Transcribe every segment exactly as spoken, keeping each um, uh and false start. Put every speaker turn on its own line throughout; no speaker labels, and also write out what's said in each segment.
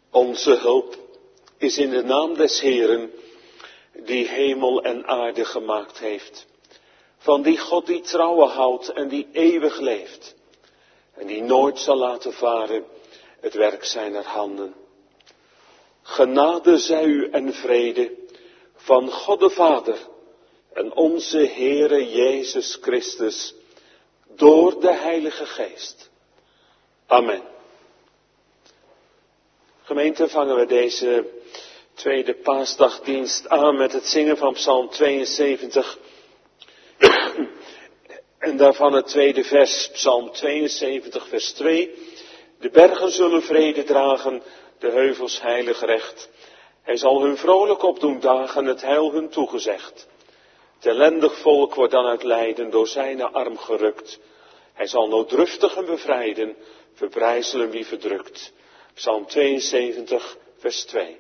Onze hulp is in de naam des Heeren, die hemel en aarde gemaakt heeft. Van die God die trouwen houdt en die eeuwig leeft. En die nooit zal laten varen het werk zijner handen. Genade zij u en vrede van God de Vader en onze Heere Jezus Christus door de Heilige Geest. Amen. Gemeente, vangen we deze tweede paasdagdienst aan met het zingen van Psalm tweeënzeventig. En daarvan het tweede vers, Psalm tweeënzeventig, vers twee. De bergen zullen vrede dragen, de heuvels heilig recht. Hij zal hun vrolijk opdoen dagen, het heil hun toegezegd. Het ellendig volk wordt dan uit lijden door zijn arm gerukt. Hij zal nooddruftigen bevrijden, verbrijzelen wie verdrukt. Psalm tweeënzeventig, vers twee.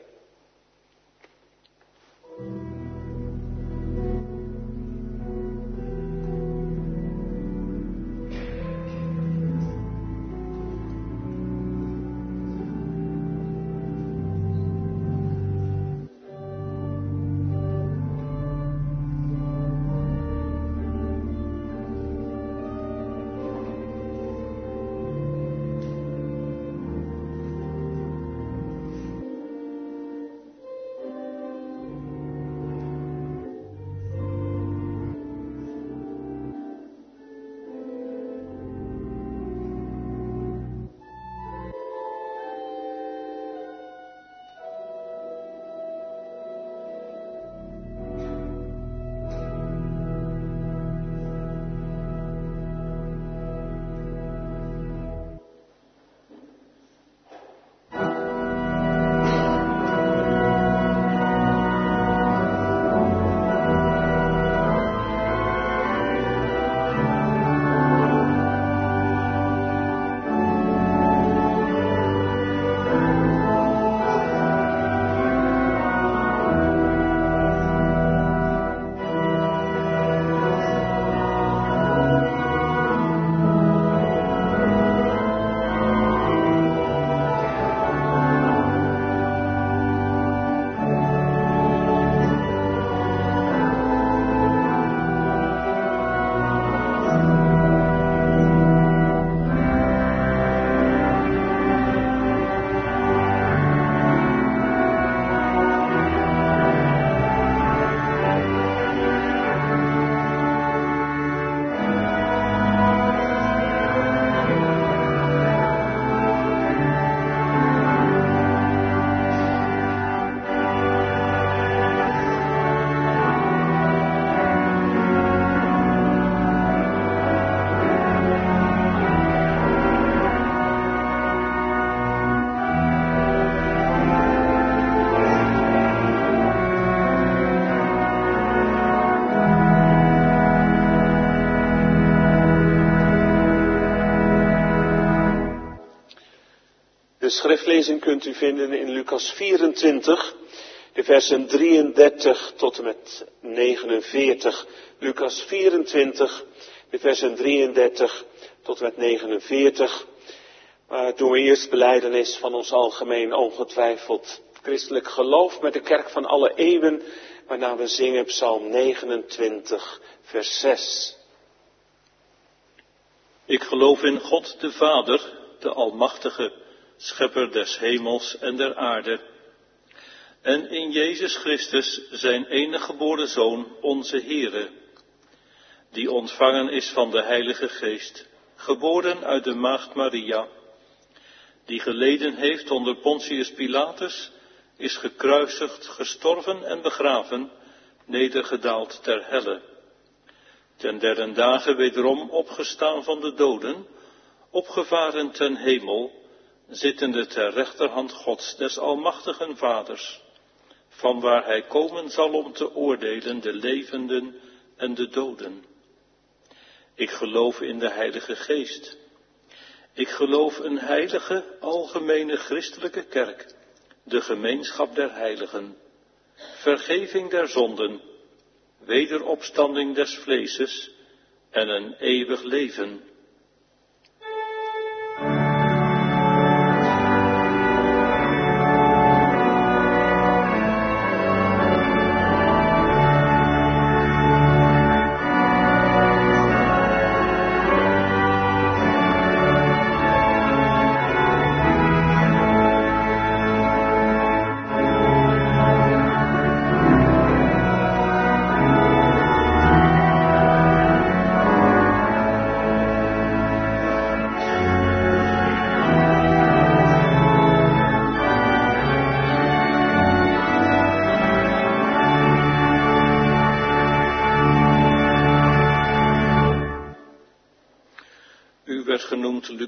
De schriftlezing kunt u vinden in Lucas vierentwintig, de versen drieëndertig tot en met negenenveertig. Lucas vierentwintig, de versen drieëndertig tot en met negenenveertig. Maar doen we eerst belijdenis van ons algemeen ongetwijfeld christelijk geloof met de kerk van alle eeuwen, waarna we zingen Psalm negenentwintig, vers zes.
Ik geloof in God de Vader, de Almachtige, Schepper des hemels en der aarde, en in Jezus Christus, zijn enige geboren Zoon, onze Heere, die ontvangen is van de Heilige Geest, geboren uit de maagd Maria, die geleden heeft onder Pontius Pilatus, is gekruisigd, gestorven en begraven, nedergedaald ter helle. Ten derde dagen wederom opgestaan van de doden, opgevaren ten hemel, zittende ter rechterhand Gods, des almachtigen Vaders, vanwaar hij komen zal om te oordelen de levenden en de doden. Ik geloof in de Heilige Geest. Ik geloof een heilige, algemene christelijke kerk, de gemeenschap der heiligen, vergeving der zonden, wederopstanding des vleeses en een eeuwig leven.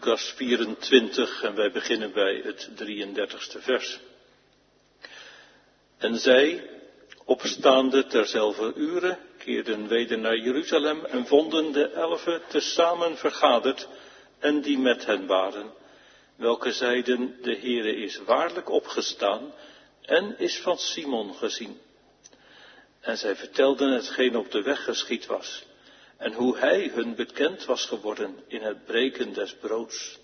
Lucas vierentwintig en wij beginnen bij het drieëndertigste vers. En zij, opstaande terzelfde uren, keerden weder naar Jeruzalem en vonden de elfen tezamen vergaderd en die met hen waren, welke zeiden, de Heere is waarlijk opgestaan en is van Simon gezien. En zij vertelden hetgeen op de weg geschied was en hoe hij hun bekend was geworden in het breken des broods.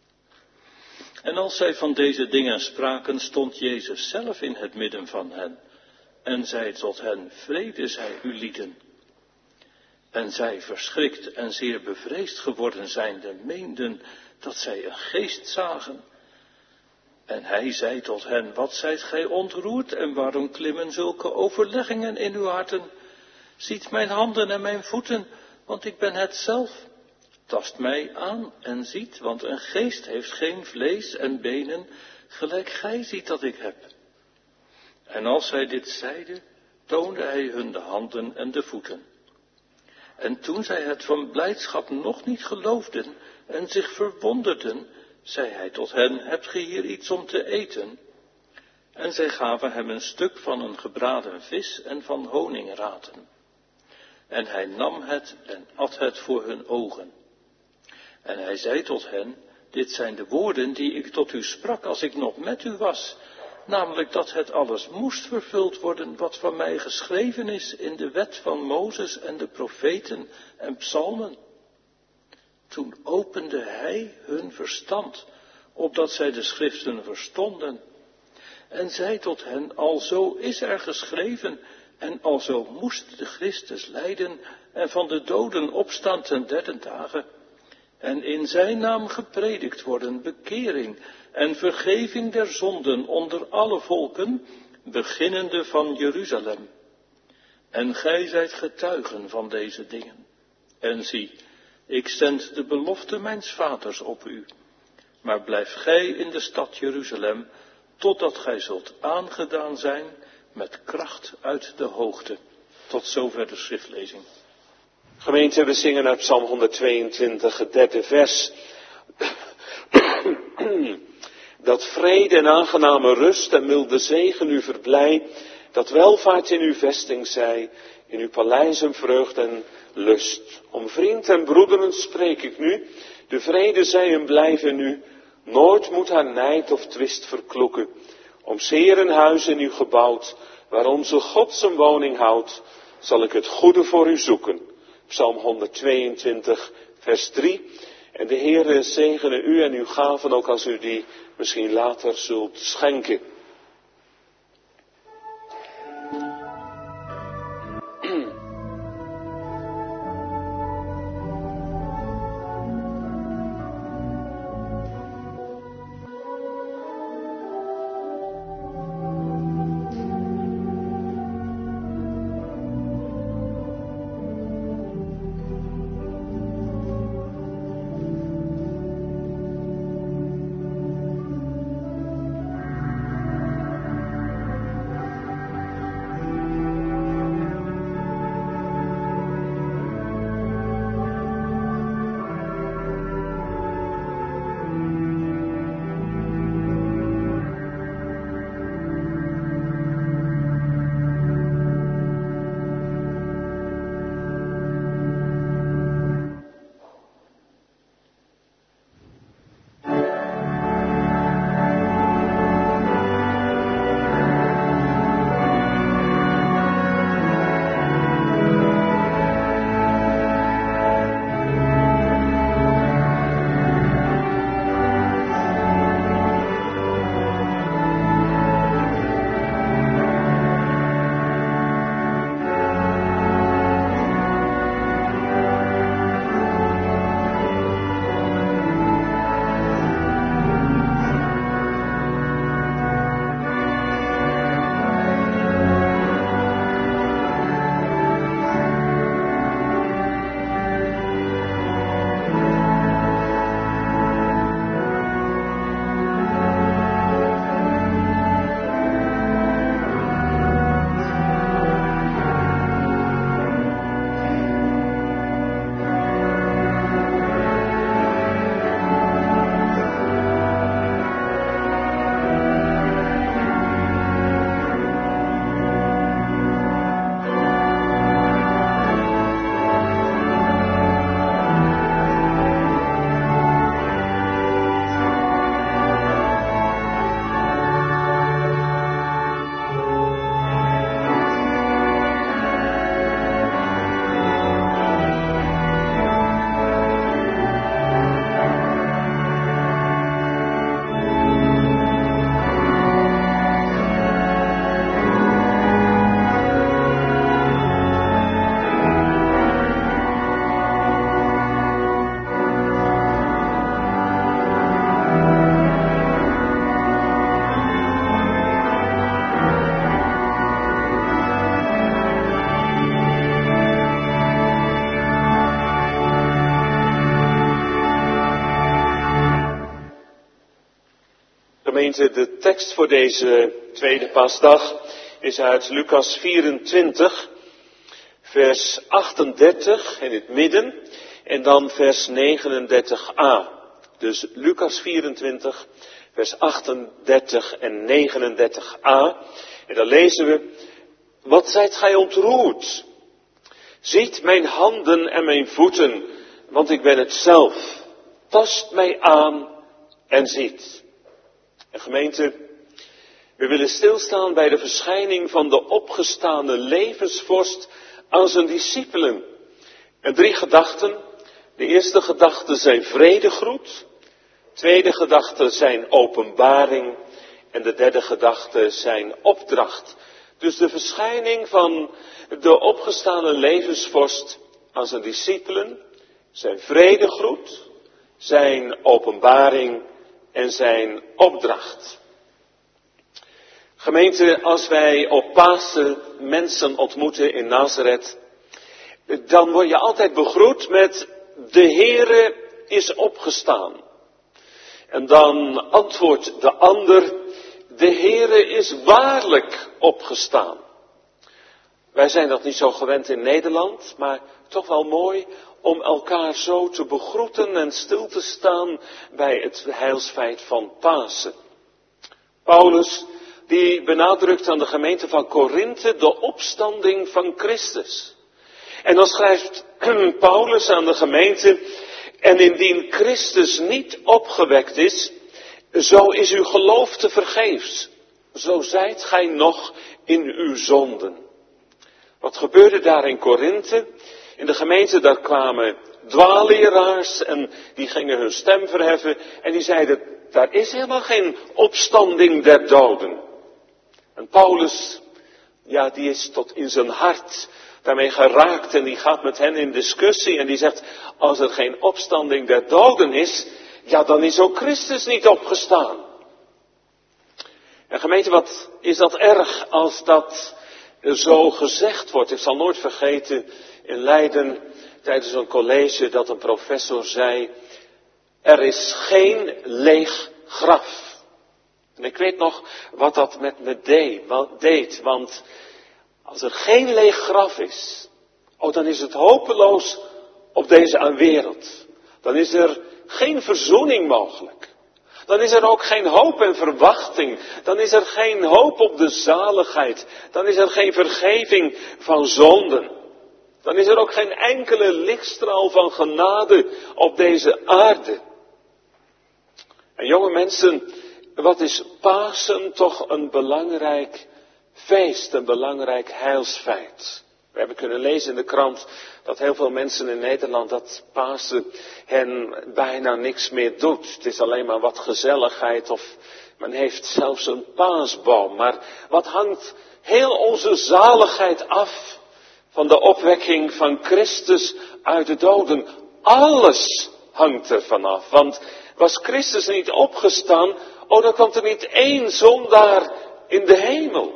En als zij van deze dingen spraken, stond Jezus zelf in het midden van hen en zei tot hen, vrede zij u lieden. En zij, verschrikt en zeer bevreesd geworden zijnde, meenden dat zij een geest zagen. En hij zei tot hen, wat zijt gij ontroerd en waarom klimmen zulke overleggingen in uw harten? Ziet mijn handen en mijn voeten, want ik ben het zelf. Tast mij aan en ziet, want een geest heeft geen vlees en benen, gelijk gij ziet dat ik heb. En als hij dit zeide, toonde hij hun de handen en de voeten. En toen zij het van blijdschap nog niet geloofden en zich verwonderden, zei hij tot hen, hebt ge hier iets om te eten? En zij gaven hem een stuk van een gebraden vis en van honingraten. En hij nam het en at het voor hun ogen. En hij zei tot hen, dit zijn de woorden die ik tot u sprak als ik nog met u was, namelijk dat het alles moest vervuld worden wat van mij geschreven is in de wet van Mozes en de profeten en psalmen. Toen opende hij hun verstand, opdat zij de schriften verstonden. En zei tot hen, alzo is er geschreven, en alzo moest de Christus lijden en van de doden opstaan ten derde dagen. En in zijn naam gepredikt worden bekering en vergeving der zonden onder alle volken, beginnende van Jeruzalem. En gij zijt getuigen van deze dingen. En zie, ik zend de belofte mijns vaders op u. Maar blijf gij in de stad Jeruzalem, totdat gij zult aangedaan zijn met kracht uit de hoogte. Tot zover de schriftlezing.
Gemeente, we zingen uit Psalm honderdtweeëntwintig, het derde vers. Dat vrede en aangename rust en milde zegen u verblij, dat welvaart in uw vesting zij, in uw paleizen vreugd en lust. Om vriend en broederen spreek ik nu, de vrede zij en blijven nu, nooit moet haar nijd of twist verkloeken. Om zeer een huis in u gebouwd, waar onze God zijn woning houdt, zal ik het goede voor u zoeken. Psalm honderdtweeëntwintig, vers drie. En de Heere zegene u en uw gaven, ook als u die misschien later zult schenken. Gemeente, de tekst voor deze tweede paasdag is uit Lucas vierentwintig, vers achtendertig in het midden en dan vers negenendertig a. Dus Lucas vierentwintig, vers achtendertig en negenendertig a. En dan lezen we: Wat zijt gij ontroerd? Ziet mijn handen en mijn voeten, want ik ben het zelf. Tast mij aan en ziet. En gemeente, we willen stilstaan bij de verschijning van de opgestane levensvorst aan zijn discipelen. En drie gedachten. De eerste gedachte zijn vredegroet. Tweede gedachte zijn openbaring. En de derde gedachte zijn opdracht. Dus de verschijning van de opgestane levensvorst aan zijn discipelen, zijn vredegroet, zijn openbaring en zijn opdracht. Gemeente, als wij op Pasen mensen ontmoeten in Nazareth, dan word je altijd begroet met: de Heere is opgestaan. En dan antwoordt de ander: de Heere is waarlijk opgestaan. Wij zijn dat niet zo gewend in Nederland, maar toch wel mooi om elkaar zo te begroeten en stil te staan bij het heilsfeit van Pasen. Paulus, die benadrukt aan de gemeente van Korinthe de opstanding van Christus. En dan schrijft Paulus aan de gemeente: en indien Christus niet opgewekt is, zo is uw geloof te vergeefs. Zo zijt gij nog in uw zonden. Wat gebeurde daar in Korinthe? In de gemeente daar kwamen dwaalleraars en die gingen hun stem verheffen en die zeiden: daar is helemaal geen opstanding der doden. En Paulus, ja, die is tot in zijn hart daarmee geraakt en die gaat met hen in discussie en die zegt: als er geen opstanding der doden is, ja, dan is ook Christus niet opgestaan. En gemeente, wat is dat erg als dat zo gezegd wordt? Ik zal nooit vergeten in Leiden tijdens een college dat een professor zei: er is geen leeg graf. En ik weet nog wat dat met me deed, want als er geen leeg graf is, oh, dan is het hopeloos op deze wereld. Dan is er geen verzoening mogelijk. Dan is er ook geen hoop en verwachting. Dan is er geen hoop op de zaligheid. Dan is er geen vergeving van zonden. Dan is er ook geen enkele lichtstraal van genade op deze aarde. En jonge mensen, wat is Pasen toch een belangrijk feest, een belangrijk heilsfeit. We hebben kunnen lezen in de krant dat heel veel mensen in Nederland dat Pasen hen bijna niks meer doet. Het is alleen maar wat gezelligheid of men heeft zelfs een paasboom. Maar wat hangt heel onze zaligheid af van de opwekking van Christus uit de doden? Alles hangt er vanaf. Want was Christus niet opgestaan, oh, dan komt er niet één zondaar in de hemel.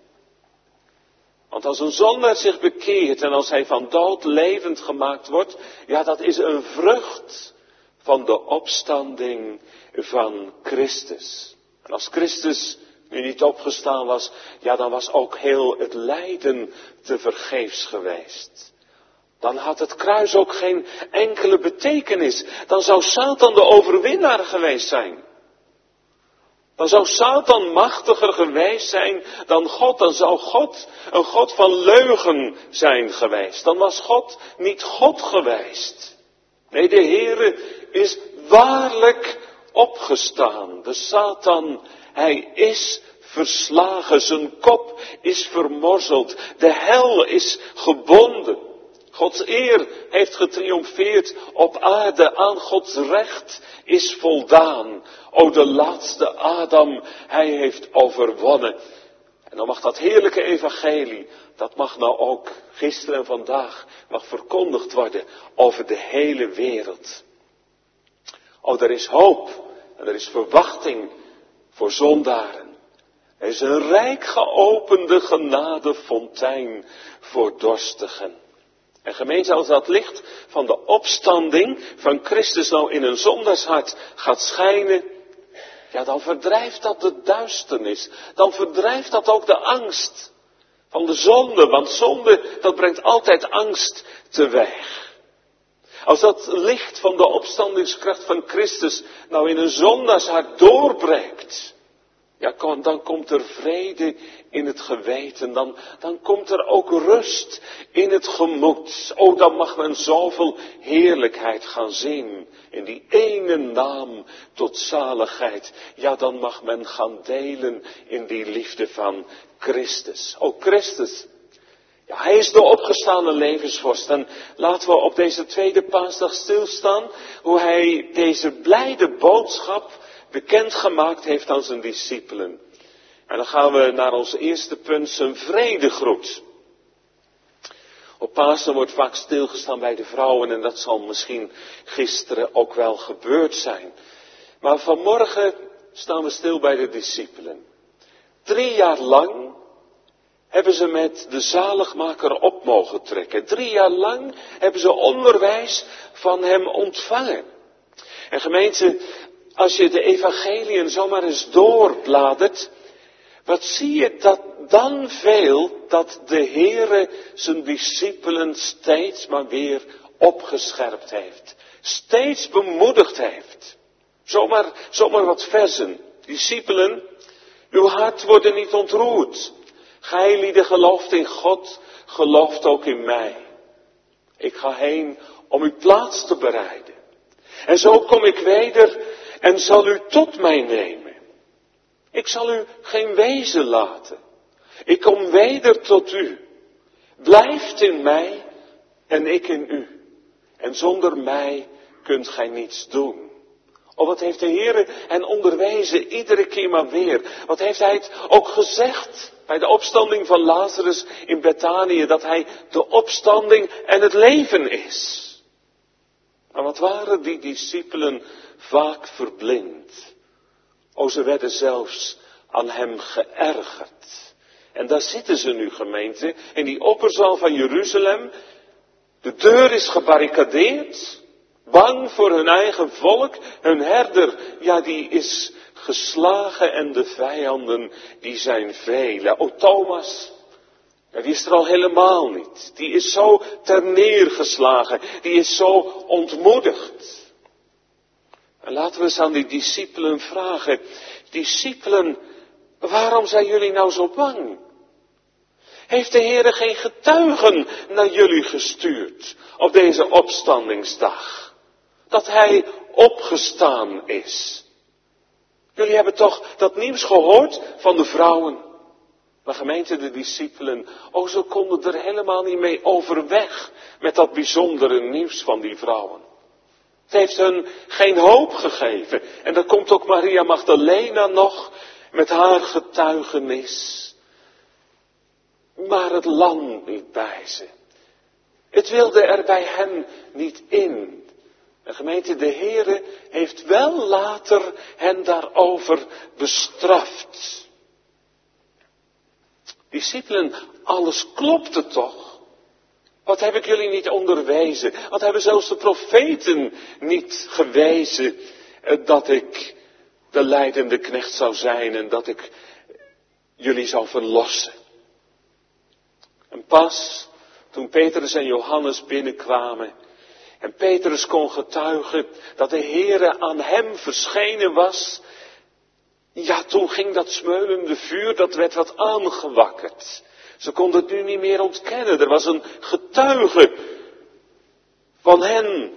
Want als een zondaar zich bekeert en als hij van dood levend gemaakt wordt, ja, dat is een vrucht van de opstanding van Christus. En als Christus nu niet opgestaan was, ja, dan was ook heel het lijden te vergeefs geweest. Dan had het kruis ook geen enkele betekenis. Dan zou Satan de overwinnaar geweest zijn. Dan zou Satan machtiger geweest zijn dan God. Dan zou God een God van leugen zijn geweest. Dan was God niet God geweest. Nee, de Heere is waarlijk opgestaan. De Satan, hij is verslagen. Zijn kop is vermorzeld. De hel is gebonden. Gods eer heeft getriomfeerd op aarde, aan Gods recht is voldaan. O, de laatste Adam, hij heeft overwonnen. En dan mag dat heerlijke evangelie, dat mag nou ook gisteren en vandaag, mag verkondigd worden over de hele wereld. O, er is hoop en er is verwachting voor zondaren. Er is een rijk geopende genadefontein voor dorstigen. En gemeente, als dat licht van de opstanding van Christus nou in een zondarshart gaat schijnen, ja, dan verdrijft dat de duisternis. Dan verdrijft dat ook de angst van de zonde. Want zonde, dat brengt altijd angst teweeg. Als dat licht van de opstandingskracht van Christus nou in een zondagshart doorbreekt, ja, dan komt er vrede in het geweten, dan, dan komt er ook rust in het gemoed. O, dan mag men zoveel heerlijkheid gaan zien in die ene naam tot zaligheid. Ja, dan mag men gaan delen in die liefde van Christus. O, Christus, ja, hij is de opgestane levensvorst. En laten we op deze tweede paasdag stilstaan hoe hij deze blijde boodschap bekendgemaakt heeft aan zijn discipelen. En dan gaan we naar ons eerste punt, zijn vredegroet. Op Pasen wordt vaak stilgestaan bij de vrouwen en dat zal misschien gisteren ook wel gebeurd zijn. Maar vanmorgen staan we stil bij de discipelen. Drie jaar lang hebben ze met de zaligmaker op mogen trekken. Drie jaar lang hebben ze onderwijs van hem ontvangen. En gemeente, als je de evangeliën zomaar eens doorbladert, wat zie je dat dan veel dat de Heere zijn discipelen steeds maar weer opgescherpt heeft. Steeds bemoedigd heeft. Zomaar, zomaar wat versen. Discipelen, uw hart wordt niet ontroerd. Gij lieden gelooft in God, gelooft ook in mij. Ik ga heen om uw plaats te bereiden. En zo kom ik weder en zal u tot mij nemen. Ik zal u geen wezen laten. Ik kom weder tot u. Blijft in mij en ik in u. En zonder mij kunt gij niets doen. Oh, wat heeft de Heere hen onderwezen, iedere keer maar weer. Wat heeft hij het ook gezegd bij de opstanding van Lazarus in Betanië, dat hij de opstanding en het leven is. Maar wat waren die discipelen vaak verblind. O, ze werden zelfs aan hem geërgerd. En daar zitten ze nu, gemeente, in die opperzaal van Jeruzalem. De deur is gebarricadeerd. Bang voor hun eigen volk. Hun herder, ja, die is geslagen en de vijanden, die zijn vele. O, Thomas, ja, die is er al helemaal niet. Die is zo terneergeslagen. Die is zo ontmoedigd. En laten we eens aan die discipelen vragen. Discipelen, waarom zijn jullie nou zo bang? Heeft de Heere geen getuigen naar jullie gestuurd op deze opstandingsdag? Dat hij opgestaan is. Jullie hebben toch dat nieuws gehoord van de vrouwen? Maar gemeente, de discipelen, oh, ze konden er helemaal niet mee overweg met dat bijzondere nieuws van die vrouwen. Het heeft hun geen hoop gegeven. En dan komt ook Maria Magdalena nog met haar getuigenis. Maar het land niet bij ze. Het wilde er bij hen niet in. En gemeente, de Heere heeft wel later hen daarover bestraft. Discipelen, alles klopte toch? Wat heb ik jullie niet onderwezen? Wat hebben zelfs de profeten niet gewezen? Dat ik de lijdende knecht zou zijn en dat ik jullie zou verlossen. En pas toen Petrus en Johannes binnenkwamen en Petrus kon getuigen dat de Heere aan hem verschenen was, ja, toen ging dat smeulende vuur, dat werd wat aangewakkerd. Ze konden het nu niet meer ontkennen. Er was een getuige van hen.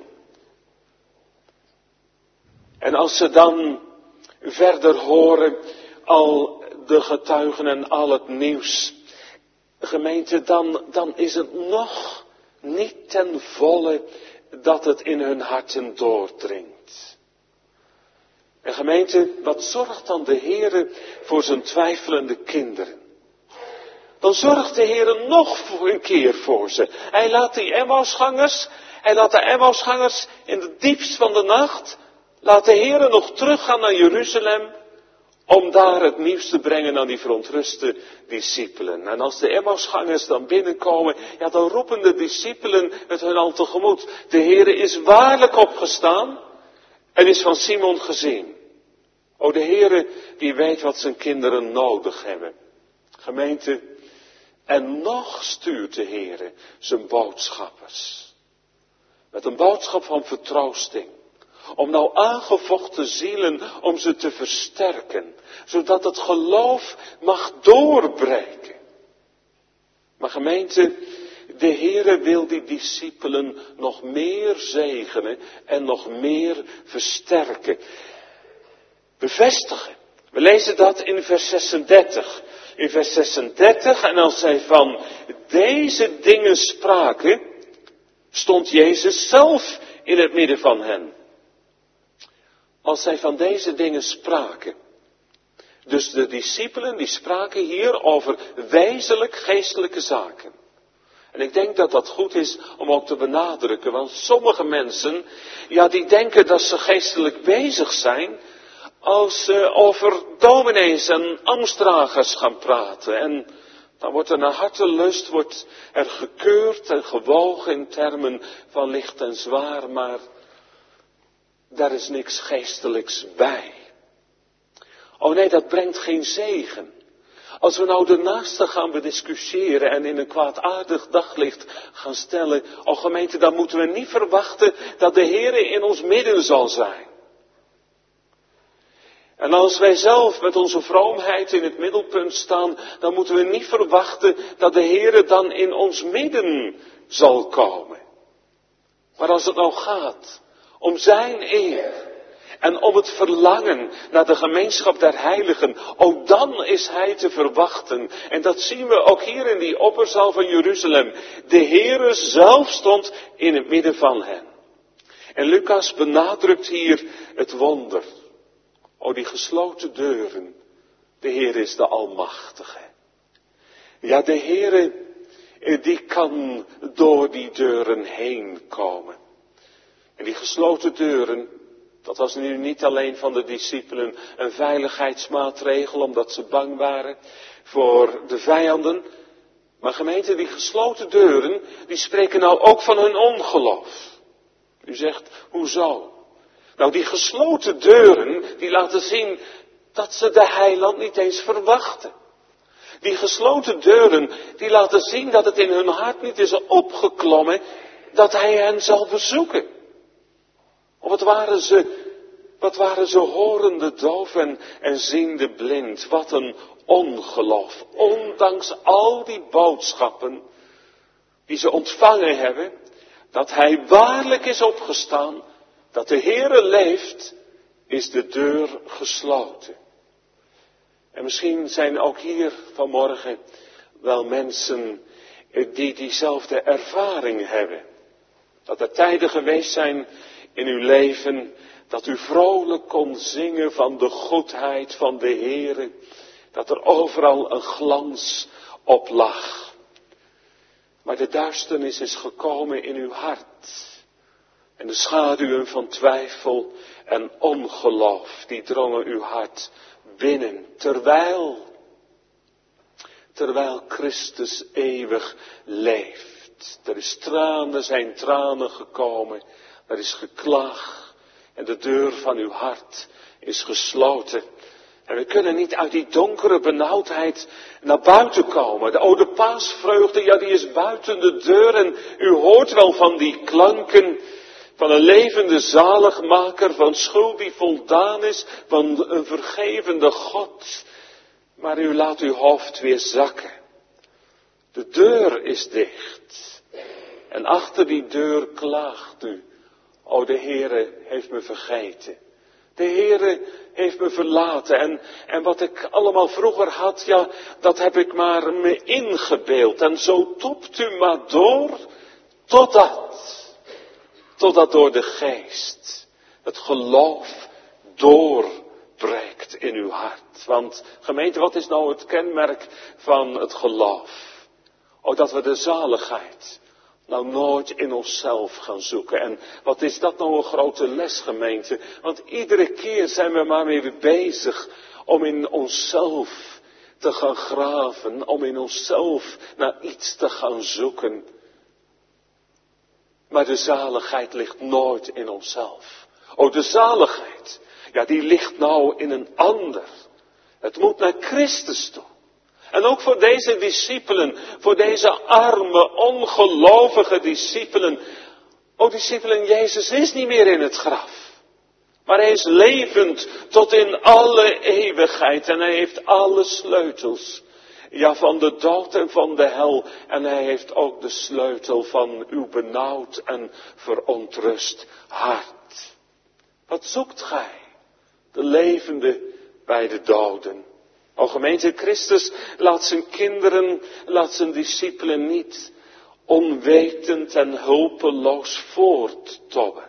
En als ze dan verder horen al de getuigen en al het nieuws, gemeente, dan, dan is het nog niet ten volle dat het in hun harten doordringt. En gemeente, wat zorgt dan de Heere voor zijn twijfelende kinderen? Dan zorgt de Heere nog voor een keer voor ze. Hij laat die Emmausgangers, hij laat de Emmausgangers in de diepst van de nacht, laat de Heere nog teruggaan naar Jeruzalem, om daar het nieuws te brengen aan die verontruste discipelen. En als de Emmausgangers dan binnenkomen, ja, dan roepen de discipelen het hun al tegemoet. De Heere is waarlijk opgestaan en is van Simon gezien. O, de Heere die weet wat zijn kinderen nodig hebben. Gemeente, en nog stuurt de Heere zijn boodschappers. Met een boodschap van vertroosting. Om nou aangevochten zielen, om ze te versterken. Zodat het geloof mag doorbreken. Maar gemeente, de Heere wil die discipelen nog meer zegenen en nog meer versterken. Bevestigen. We lezen dat in vers zesendertig. In vers zesendertig, en als zij van deze dingen spraken, stond Jezus zelf in het midden van hen. Als zij van deze dingen spraken. Dus de discipelen die spraken hier over wezenlijk geestelijke zaken. En ik denk dat dat goed is om ook te benadrukken, want sommige mensen, ja, die denken dat ze geestelijk bezig zijn als ze over dominees en ambtsdragers gaan praten. En dan wordt er naar hartelust, wordt er gekeurd en gewogen in termen van licht en zwaar, maar daar is niks geestelijks bij. Oh nee, dat brengt geen zegen. Als we nou de naaste gaan bediscussiëren en in een kwaadaardig daglicht gaan stellen, oh gemeente, dan moeten we niet verwachten dat de Heere in ons midden zal zijn. En als wij zelf met onze vroomheid in het middelpunt staan, dan moeten we niet verwachten dat de Heere dan in ons midden zal komen. Maar als het nou gaat om zijn eer en om het verlangen naar de gemeenschap der heiligen, ook dan is hij te verwachten. En dat zien we ook hier in die opperzaal van Jeruzalem. De Heere zelf stond in het midden van hen. En Lucas benadrukt hier het wonder. O, die gesloten deuren. De Heer is de Almachtige. Ja, de Heer, die kan door die deuren heen komen. En die gesloten deuren, dat was nu niet alleen van de discipelen een veiligheidsmaatregel, omdat ze bang waren voor de vijanden. Maar gemeente, die gesloten deuren, die spreken nou ook van hun ongeloof. U zegt, hoezo? Nou, die gesloten deuren, die laten zien dat ze de heiland niet eens verwachten. Die gesloten deuren, die laten zien dat het in hun hart niet is opgeklommen dat hij hen zal bezoeken. Of wat waren ze, wat waren ze horende doof en, en ziende blind. Wat een ongeloof. Ondanks al die boodschappen die ze ontvangen hebben, dat hij waarlijk is opgestaan, dat de Heere leeft, is de deur gesloten. En misschien zijn ook hier vanmorgen wel mensen die diezelfde ervaring hebben. Dat er tijden geweest zijn in uw leven, dat u vrolijk kon zingen van de goedheid van de Heere. Dat er overal een glans op lag. Maar de duisternis is gekomen in uw hart. En de schaduwen van twijfel en ongeloof, die drongen uw hart binnen. Terwijl, terwijl Christus eeuwig leeft. Er is tranen, zijn tranen gekomen. Er is geklaag. En de deur van uw hart is gesloten. En we kunnen niet uit die donkere benauwdheid naar buiten komen. De oude paasvreugde, ja, die is buiten de deur. En u hoort wel van die klanken van een levende zaligmaker, van schuld die voldaan is, van een vergevende God. Maar u laat uw hoofd weer zakken. De deur is dicht. En achter die deur klaagt u. O, de Heere heeft me vergeten. De Heere heeft me verlaten. En, en wat ik allemaal vroeger had, ja, dat heb ik maar me ingebeeld. En zo topt u maar door, totdat, totdat door de geest het geloof doorbreekt in uw hart. Want gemeente, wat is nou het kenmerk van het geloof? O, dat we de zaligheid nou nooit in onszelf gaan zoeken. En wat is dat nou een grote les, gemeente? Want iedere keer zijn we maar weer bezig om in onszelf te gaan graven. Om in onszelf naar iets te gaan zoeken. Maar de zaligheid ligt nooit in onszelf. O, de zaligheid. ja, die ligt nou in een ander. Het moet naar Christus toe. En ook voor deze discipelen, voor deze arme, ongelovige discipelen. O discipelen, Jezus is niet meer in het graf. Maar hij is levend tot in alle eeuwigheid. En hij heeft alle sleutels. Ja, van de dood en van de hel. En hij heeft ook de sleutel van uw benauwd en verontrust hart. Wat zoekt gij? De levende bij de doden. O gemeente, Christus laat zijn kinderen, laat zijn discipelen niet onwetend en hulpeloos voorttobben.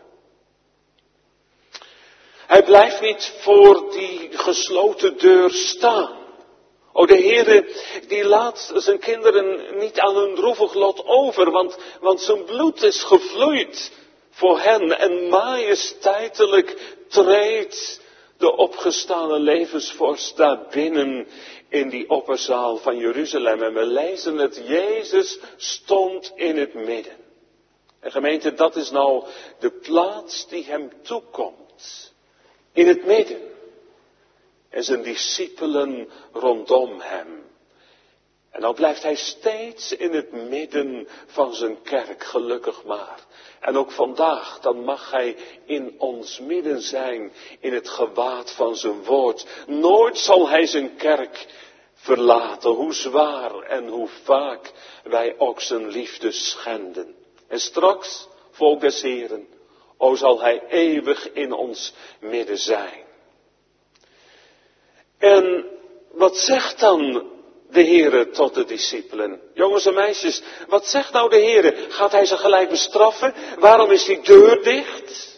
Hij blijft niet voor die gesloten deur staan. O, de Heere, die laat zijn kinderen niet aan hun droevig lot over, want, want zijn bloed is gevloeid voor hen en majesteitelijk treedt de opgestane levensvorst daar binnen in die opperzaal van Jeruzalem. En we lezen het, Jezus stond in het midden. En gemeente, dat is nou de plaats die hem toekomt. In het midden. En zijn discipelen rondom hem. En dan blijft hij steeds in het midden van zijn kerk, gelukkig maar. En ook vandaag, dan mag hij in ons midden zijn, in het gewaad van zijn woord. Nooit zal hij zijn kerk verlaten, hoe zwaar en hoe vaak wij ook zijn liefde schenden. En straks, volk des Heren, o zal hij eeuwig in ons midden zijn. En wat zegt dan de Heere tot de discipelen? Jongens en meisjes, wat zegt nou de Heere? Gaat hij ze gelijk bestraffen? Waarom is die deur dicht?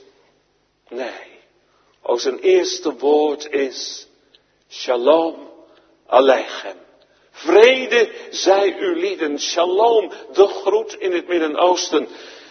Nee. O, zijn eerste woord is Shalom Aleichem. Vrede zij u lieden. Shalom, de groet in het Midden-Oosten.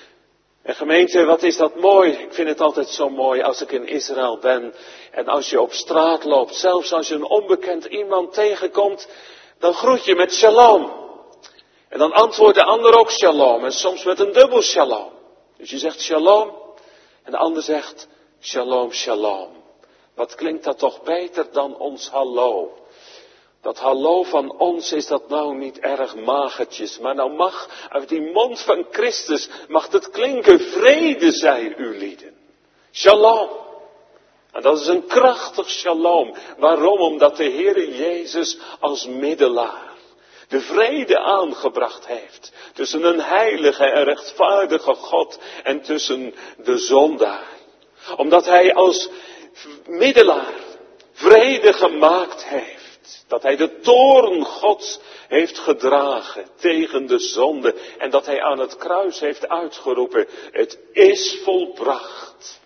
En gemeente, wat is dat mooi. Ik vind het altijd zo mooi als ik in Israël ben. En als je op straat loopt, zelfs als je een onbekend iemand tegenkomt, dan groet je met shalom. En dan antwoordt de ander ook shalom. En soms met een dubbel shalom. Dus je zegt shalom. En de ander zegt shalom, shalom. Wat klinkt dat toch beter dan ons hallo. Dat hallo van ons, is dat nou niet erg magertjes. Maar nou mag uit die mond van Christus, mag het klinken, vrede zij u lieden. Shalom. En dat is een krachtig shalom. Waarom? Omdat de Heere Jezus als middelaar de vrede aangebracht heeft. Tussen een heilige en rechtvaardige God en tussen de zondaar. Omdat hij als middelaar vrede gemaakt heeft. Dat hij de toorn Gods heeft gedragen tegen de zonde. En dat hij aan het kruis heeft uitgeroepen, het is volbracht.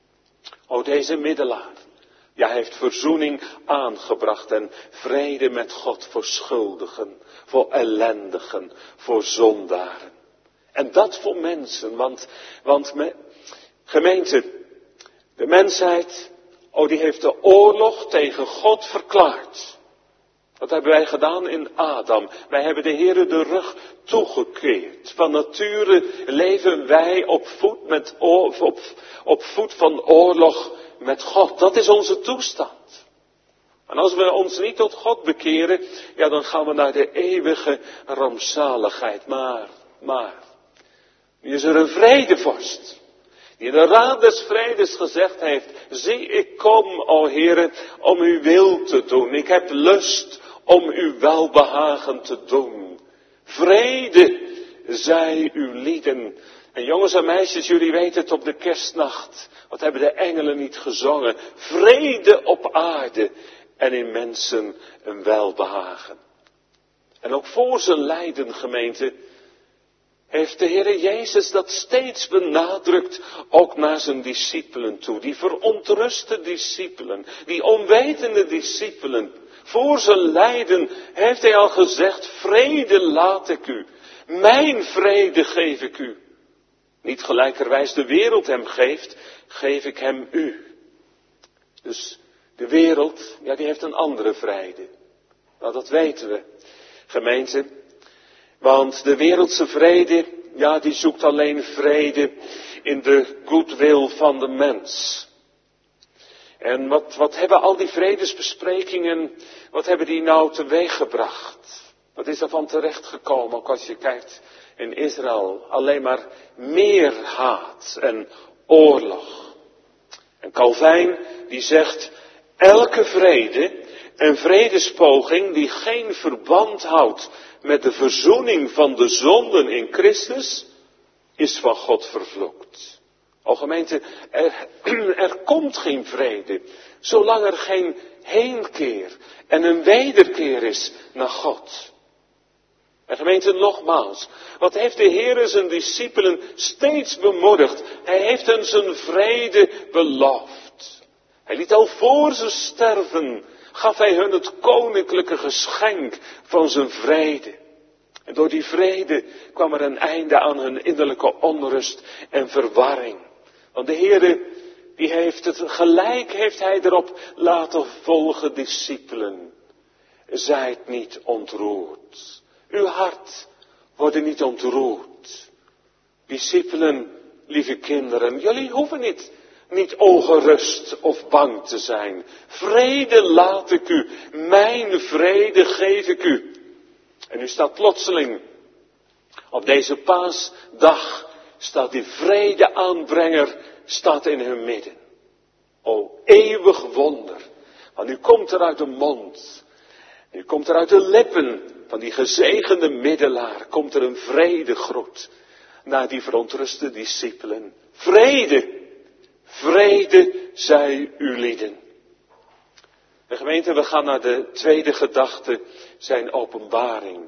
O, deze middelaar, ja, hij heeft verzoening aangebracht en vrede met God voor schuldigen, voor ellendigen, voor zondaren. En dat voor mensen, want, want me, gemeente, de mensheid, oh, die heeft de oorlog tegen God verklaard. Dat hebben wij gedaan in Adam. Wij hebben de Heere de rug toegekeerd. Van nature leven wij op voet, met, op, op voet van oorlog met God. Dat is onze toestand. En als we ons niet tot God bekeren, ja, dan gaan we naar de eeuwige rampzaligheid. Maar, maar, nu is er een vredevorst. Die in de raad des vredes gezegd heeft, zie ik kom, o Heere, om uw wil te doen. Ik heb lust om uw welbehagen te doen. Vrede zij uw lieden. En jongens en meisjes, jullie weten het op de kerstnacht. Wat hebben de engelen niet gezongen? Vrede op aarde en in mensen een welbehagen. En ook voor zijn lijden, gemeente, heeft de Heere Jezus dat steeds benadrukt, ook naar zijn discipelen toe. Die verontruste discipelen, die onwetende discipelen. Voor zijn lijden heeft hij al gezegd, vrede laat ik u. Mijn vrede geef ik u. Niet gelijkerwijs de wereld hem geeft, geef ik hem u. Dus de wereld, ja, die heeft een andere vrede. Nou, dat weten we, gemeente. Want de wereldse vrede, ja, die zoekt alleen vrede in de goodwill van de mens. En wat, wat hebben al die vredesbesprekingen, wat hebben die nou teweeggebracht? Wat is daarvan terechtgekomen, ook als je kijkt in Israël? Alleen maar meer haat en oorlog. En Calvijn die zegt, elke vrede en vredespoging die geen verband houdt met de verzoening van de zonden in Christus, is van God vervloekt. O gemeente, er, er komt geen vrede, zolang er geen heenkeer en een wederkeer is naar God. En gemeente, nogmaals, wat heeft de Heer zijn discipelen steeds bemoedigd? Hij heeft hen zijn vrede beloofd. Hij liet al voor ze sterven, gaf hij hun het koninklijke geschenk van zijn vrede. En door die vrede kwam er een einde aan hun innerlijke onrust en verwarring. Want de Heere, die heeft het gelijk, heeft hij erop laten volgen, discipelen. Zijt niet ontroerd. Uw hart wordt niet ontroerd. Discipelen, lieve kinderen, jullie hoeven niet, niet ongerust of bang te zijn. Vrede laat ik u, mijn vrede geef ik u. En nu staat plotseling, op deze paasdag, staat die vredeaanbrenger, staat in hun midden. O eeuwig wonder, want nu komt er uit de mond, nu komt er uit de lippen van die gezegende middelaar, komt er een vredegroet naar die verontruste discipelen. Vrede, vrede zij u lieden. De gemeente, we gaan naar de tweede gedachte, zijn openbaring.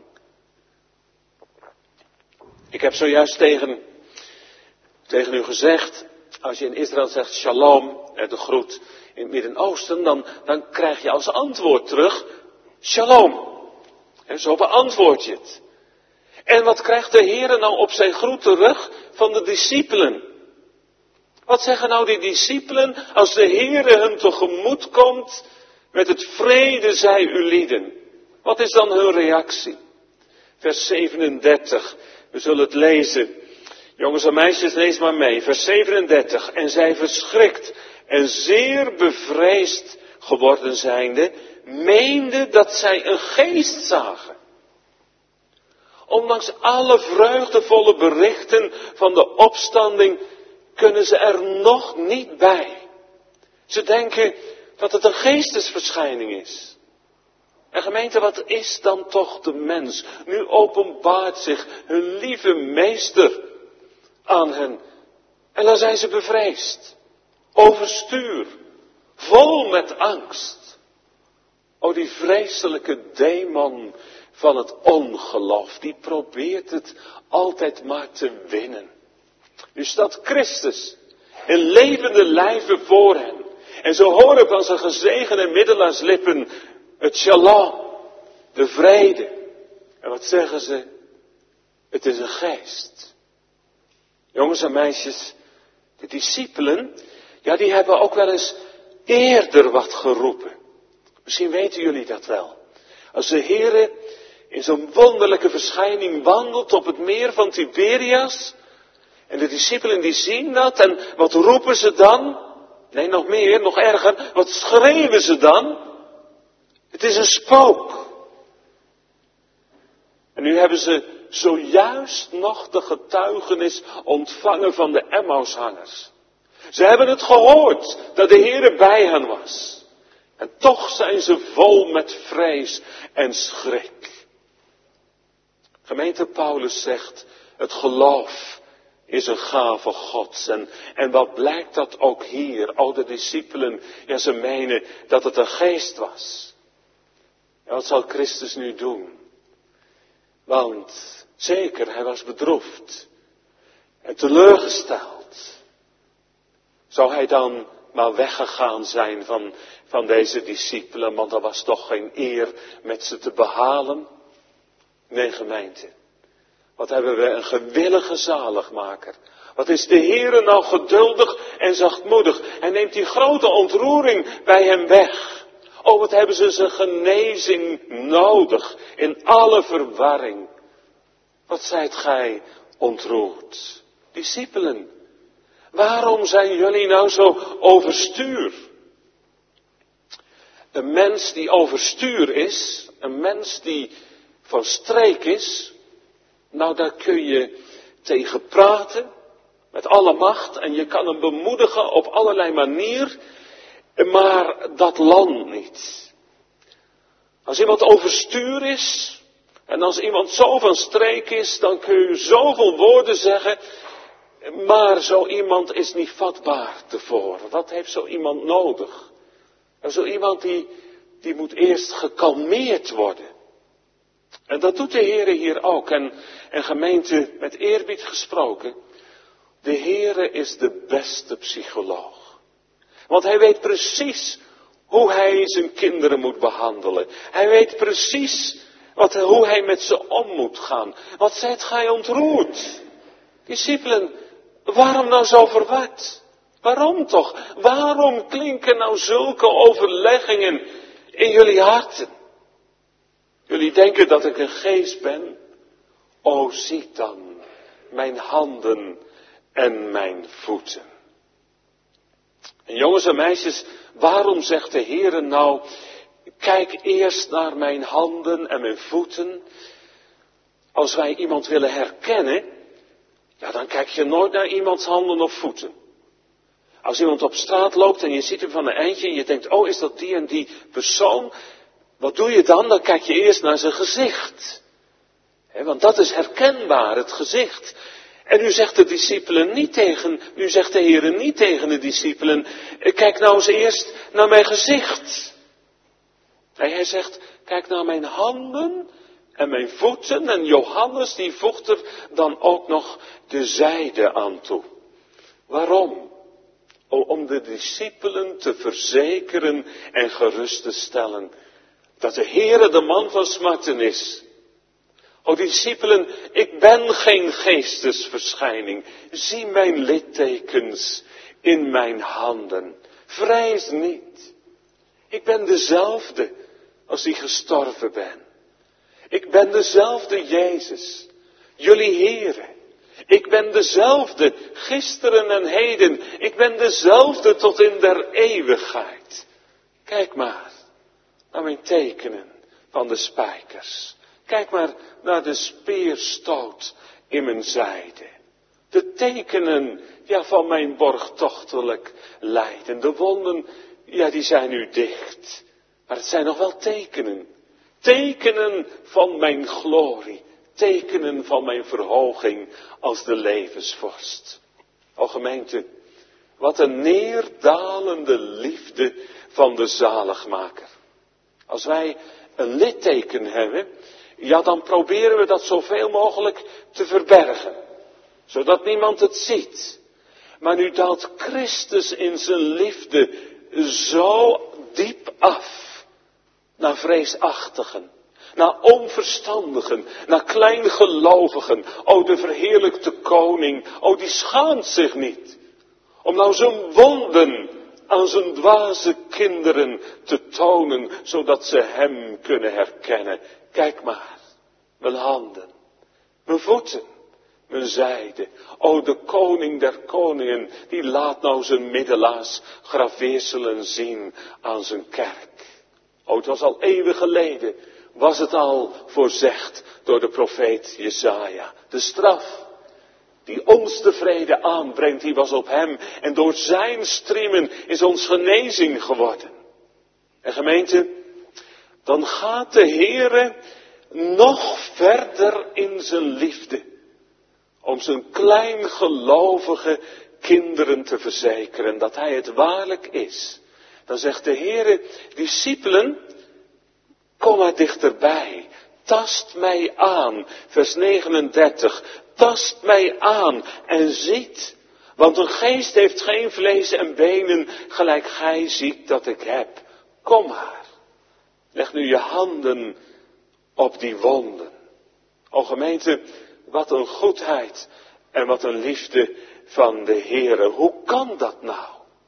Ik heb zojuist tegen, tegen u gezegd, als je in Israël zegt shalom, de groet in het Midden-Oosten, dan, dan krijg je als antwoord terug shalom. En zo beantwoord je het. En wat krijgt de Heer nou op zijn groet terug van de discipelen? Wat zeggen nou die discipelen als de Heer hun tegemoet komt met het vrede zij u lieden? Wat is dan hun reactie? Vers zevenendertig, we zullen het lezen. Jongens en meisjes, lees maar mee. Vers zevenendertig. En zij verschrikt en zeer bevreesd geworden zijnde, meende dat zij een geest zagen. Ondanks alle vreugdevolle berichten van de opstanding kunnen ze er nog niet bij. Ze denken dat het een geestesverschijning is. En gemeente, wat is dan toch de mens? Nu openbaart zich hun lieve meester aan hen. En dan zijn ze bevreesd, overstuur, vol met angst. O, die vreselijke demon van het ongeloof, die probeert het altijd maar te winnen. Nu staat Christus in levende lijven voor hen. En zo horen van zijn gezegende middelaarslippen het shalom, de vrede. En wat zeggen ze? Het is een geest. Jongens en meisjes, de discipelen, ja, die hebben ook wel eens eerder wat geroepen. Misschien weten jullie dat wel. Als de Heere in zo'n wonderlijke verschijning wandelt op het meer van Tiberias, en de discipelen die zien dat, en wat roepen ze dan? Nee, nog meer, nog erger, wat schreeuwen ze dan? Het is een spook. En nu hebben ze zojuist nog de getuigenis ontvangen van de Emmaushangers. Ze hebben het gehoord dat de Heere bij hen was. En toch zijn ze vol met vrees en schrik. Gemeente Paulus zegt, het geloof is een gave Gods. En, en wat blijkt dat ook hier? O, de discipelen, ja, ze menen dat het een geest was. En wat zal Christus nu doen? Want zeker, hij was bedroefd en teleurgesteld. Zou hij dan maar weggegaan zijn van, van deze discipelen, want er was toch geen eer met ze te behalen? Nee, gemeente. Wat hebben we een gewillige zaligmaker. Wat is de Heere nou geduldig en zachtmoedig. Hij neemt die grote ontroering bij hem weg. Oh, wat hebben ze zijn genezing nodig in alle verwarring. Wat zijt gij ontroerd? Discipelen, waarom zijn jullie nou zo overstuur? Een mens die overstuur is, een mens die van streek is, nou daar kun je tegen praten, met alle macht, en je kan hem bemoedigen op allerlei manier, maar dat landt niet. Als iemand overstuur is, en als iemand zo van streek is, dan kun je zoveel woorden zeggen, maar zo iemand is niet vatbaar tevoren. Wat heeft zo iemand nodig? En zo iemand die, die moet eerst gekalmeerd worden. En dat doet de Heere hier ook. En, en gemeente, met eerbied gesproken, de Heere is de beste psycholoog. Want hij weet precies hoe hij zijn kinderen moet behandelen. Hij weet precies wat, hoe hij met ze om moet gaan. Wat zijt gij ontroerd? Discipelen, waarom nou zo verward? Waarom toch? Waarom klinken nou zulke overleggingen in jullie harten? Jullie denken dat ik een geest ben? O, zie dan mijn handen en mijn voeten. En jongens en meisjes, waarom zegt de Heere nou, kijk eerst naar mijn handen en mijn voeten? Als wij iemand willen herkennen, ja, dan kijk je nooit naar iemands handen of voeten. Als iemand op straat loopt en je ziet hem van een eindje en je denkt, oh, is dat die en die persoon? Wat doe je dan? Dan kijk je eerst naar zijn gezicht. He, want dat is herkenbaar, het gezicht. En u zegt de discipelen niet tegen, u zegt de Heere niet tegen de discipelen, kijk nou eens eerst naar mijn gezicht. Nee, hij zegt, kijk naar mijn handen en mijn voeten. En Johannes die voegt er dan ook nog de zijde aan toe. Waarom? Om de discipelen te verzekeren en gerust te stellen dat de Heere de man van smarten is. O discipelen, ik ben geen geestesverschijning. Zie mijn littekens in mijn handen. Vrees niet. Ik ben dezelfde als die gestorven ben. Ik ben dezelfde Jezus, jullie Heere. Ik ben dezelfde gisteren en heden. Ik ben dezelfde tot in der eeuwigheid. Kijk maar naar mijn tekenen van de spijkers. Kijk maar naar de speerstoot in mijn zijde. De tekenen, ja, van mijn borgtochtelijk lijden. De wonden, ja, die zijn nu dicht. Maar het zijn nog wel tekenen. Tekenen van mijn glorie. Tekenen van mijn verhoging als de levensvorst. O gemeente, wat een neerdalende liefde van de zaligmaker. Als wij een litteken hebben, ja, dan proberen we dat zoveel mogelijk te verbergen. Zodat niemand het ziet. Maar nu daalt Christus in zijn liefde zo diep af naar vreesachtigen, naar onverstandigen, naar kleingelovigen. O, de verheerlijkte koning, o, die schaamt zich niet om nou zijn wonden aan zijn dwaze kinderen te tonen, zodat ze hem kunnen herkennen. Kijk maar, mijn handen, mijn voeten, mijn zijde. O, de koning der koningen, die laat nou zijn middelaars graveerselen zien aan zijn kerk. O, het was al eeuwen geleden, was het al voorzegd door de profeet Jesaja. De straf die ons de vrede aanbrengt, die was op hem. En door zijn striemen is ons genezing geworden. En gemeente, dan gaat de Heere nog verder in zijn liefde. Om zijn kleingelovige kinderen te verzekeren dat hij het waarlijk is. Dan zegt de Heere, discipelen, kom maar dichterbij. Tast mij aan. Vers negenendertig. Tast mij aan en ziet. Want een geest heeft geen vlees en benen, gelijk gij ziet dat ik heb. Kom maar. Leg nu je handen op die wonden. O gemeente, wat een goedheid en wat een liefde van de Heere. Hoe kan dat nou?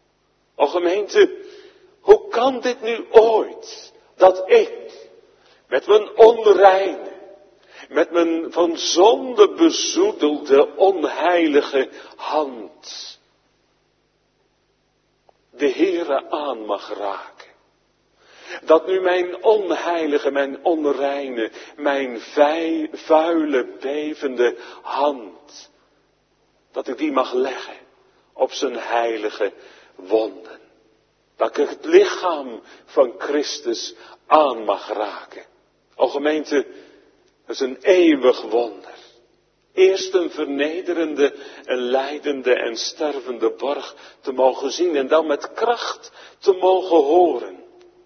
O gemeente, hoe kan dit nu ooit, dat ik met mijn onreine, met mijn van zonde bezoedelde, onheilige hand de Heere aan mag raken. Dat nu mijn onheilige, mijn onreine, mijn vuile, bevende hand, dat ik die mag leggen op zijn heilige wonden. Dat ik het lichaam van Christus aan mag raken. O gemeente, dat is een eeuwig wonder. Eerst een vernederende, een lijdende en stervende borg te mogen zien en dan met kracht te mogen horen.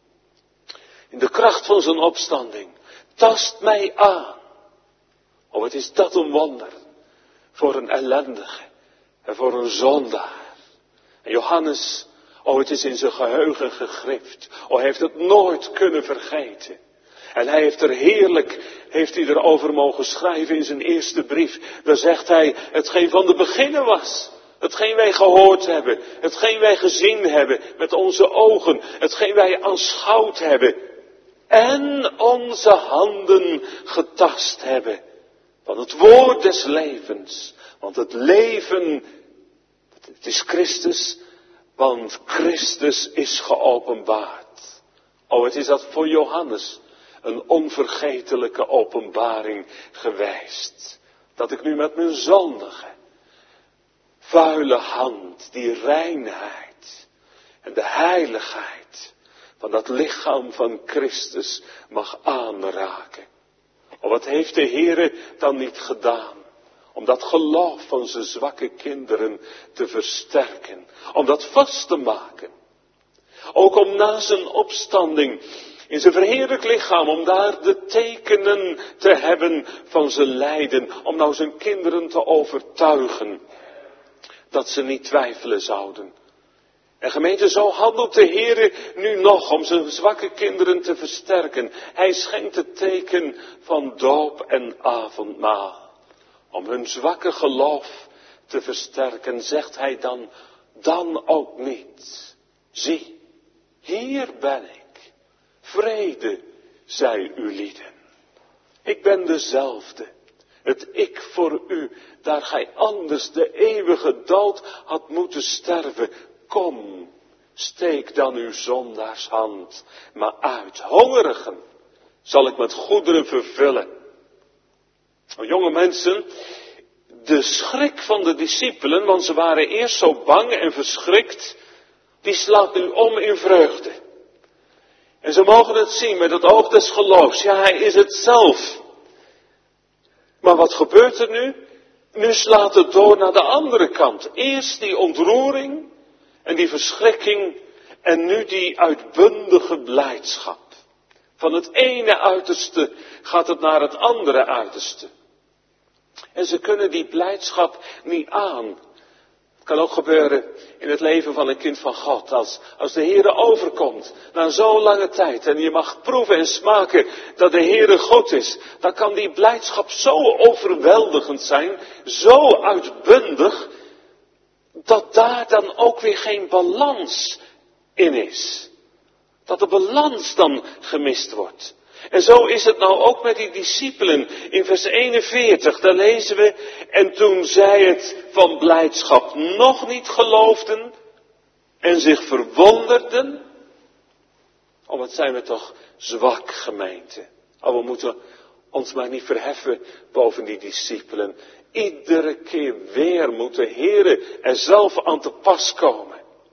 In de kracht van zijn opstanding. Tast mij aan. Oh, wat is dat een wonder. Voor een ellendige en voor een zondaar. En Johannes, oh, het is in zijn geheugen gegrift. Oh, hij heeft het nooit kunnen vergeten. En hij heeft er heerlijk, heeft hij erover mogen schrijven in zijn eerste brief. Daar zegt hij, hetgeen van de beginnen was. Hetgeen wij gehoord hebben. Hetgeen wij gezien hebben met onze ogen. Hetgeen wij aanschouwd hebben. En onze handen getast hebben. Van het woord des levens. Want het leven, het is Christus. Want Christus is geopenbaard. Oh, het is dat voor Johannes een onvergetelijke openbaring geweest. Dat ik nu met mijn zondige, vuile hand, die reinheid en de heiligheid van dat lichaam van Christus mag aanraken. Oh, wat heeft de Heere dan niet gedaan? Om dat geloof van zijn zwakke kinderen te versterken. Om dat vast te maken. Ook om na zijn opstanding in zijn verheerlijk lichaam, om daar de tekenen te hebben van zijn lijden. Om nou zijn kinderen te overtuigen dat ze niet twijfelen zouden. En gemeente, zo handelt de Heere nu nog om zijn zwakke kinderen te versterken. Hij schenkt het teken van doop en avondmaal. Om hun zwakke geloof te versterken, zegt hij dan, dan ook niet. Zie, hier ben ik. Vrede, zij u lieden. Ik ben dezelfde. Het ik voor u, daar gij anders de eeuwige dood had moeten sterven. Kom, steek dan uw zondaarshand maar uit. Hongerigen zal ik met goederen vervullen. O, jonge mensen, de schrik van de discipelen, want ze waren eerst zo bang en verschrikt, die slaat nu om in vreugde. En ze mogen het zien met het oog des geloofs. Ja, hij is het zelf. Maar wat gebeurt er nu? Nu slaat het door naar de andere kant. Eerst die ontroering en die verschrikking en nu die uitbundige blijdschap. Van het ene uiterste gaat het naar het andere uiterste. En ze kunnen die blijdschap niet aan. Het kan ook gebeuren in het leven van een kind van God. Als, als de Heere overkomt na zo'n lange tijd. En je mag proeven en smaken dat de Heere God is. Dan kan die blijdschap zo overweldigend zijn. Zo uitbundig. Dat daar dan ook weer geen balans in is. Dat de balans dan gemist wordt. En zo is het nou ook met die discipelen. In vers eenenveertig, daar lezen we, en toen zij het van blijdschap nog niet geloofden en zich verwonderden. Oh, wat zijn we toch zwak, gemeente. Oh, we moeten ons maar niet verheffen boven die discipelen. Iedere keer weer moet de Heere er zelf aan te pas komen.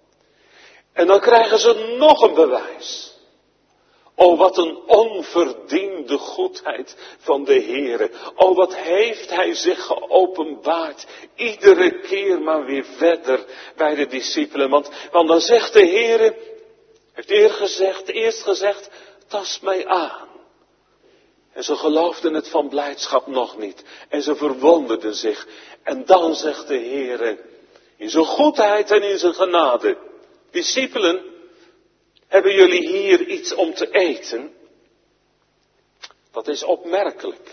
En dan krijgen ze nog een bewijs. O, wat een onverdiende goedheid van de Heere. O, wat heeft Hij zich geopenbaard. Iedere keer maar weer verder bij de discipelen. Want, want dan zegt de Heere, heeft eerst gezegd, eerst gezegd, tast mij aan. En ze geloofden het van blijdschap nog niet. En ze verwonderden zich. En dan zegt de Heere, in zijn goedheid en in zijn genade, discipelen, hebben jullie hier iets om te eten? Dat is opmerkelijk.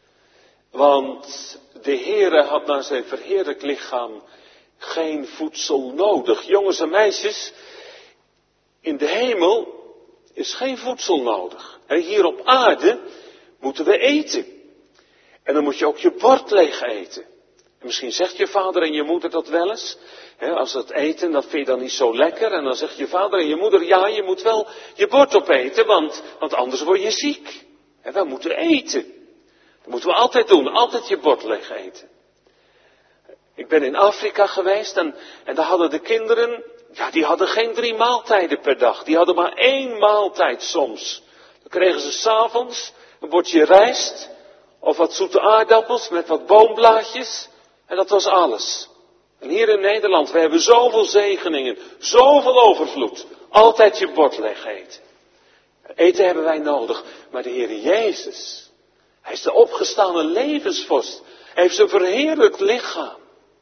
Want de Heere had naar zijn verheerlijk lichaam geen voedsel nodig. Jongens en meisjes, in de hemel is geen voedsel nodig. En hier op aarde moeten we eten. En dan moet je ook je bord leeg eten. En misschien zegt je vader en je moeder dat wel eens. Hè, als het eten, dat vind je dan niet zo lekker. En dan zegt je vader en je moeder, ja, je moet wel je bord opeten, want, want anders word je ziek. Hè, we moeten eten. Dat moeten we altijd doen, altijd je bord leeg eten. Ik ben in Afrika geweest en, en daar hadden de kinderen, ja, die hadden geen drie maaltijden per dag. Die hadden maar één maaltijd soms. Dan kregen ze 's avonds een bordje rijst of wat zoete aardappels met wat boomblaadjes. En dat was alles. En hier in Nederland, we hebben zoveel zegeningen, zoveel overvloed. Altijd je bord leeg eten. Eten hebben wij nodig, maar de Heer Jezus, Hij is de opgestane levensvorst. Hij heeft een verheerlijkt lichaam.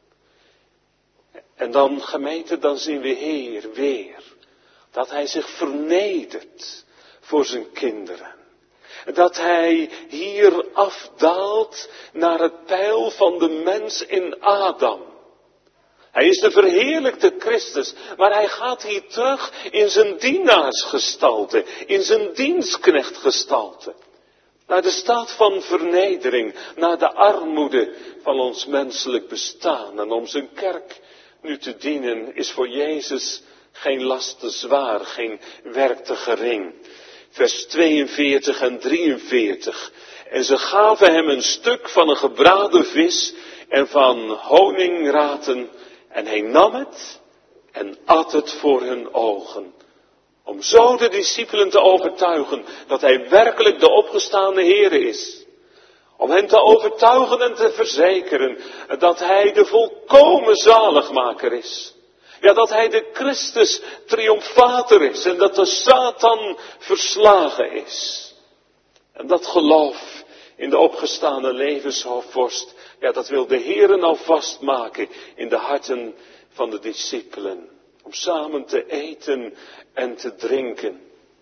En dan, gemeente, dan zien we Heer weer dat Hij zich vernedert voor zijn kinderen. Dat Hij hier afdaalt naar het peil van de mens in Adam. Hij is de verheerlijkte Christus, maar Hij gaat hier terug in zijn dienaarsgestalte, in zijn dienstknechtgestalte. Naar de staat van vernedering, naar de armoede van ons menselijk bestaan. En om zijn kerk nu te dienen is voor Jezus geen last te zwaar, geen werk te gering. Vers tweeënveertig en drieënveertig. En ze gaven hem een stuk van een gebraden vis en van honingraten. En hij nam het en at het voor hun ogen. Om zo de discipelen te overtuigen dat hij werkelijk de opgestaane Heere is. Om hen te overtuigen en te verzekeren dat hij de volkomen zaligmaker is. Ja, dat hij de Christus triomfator is en dat de Satan verslagen is. En dat geloof in de opgestane levensvorst, ja, dat wil de Heere nou vastmaken in de harten van de discipelen. Om samen te eten en te drinken.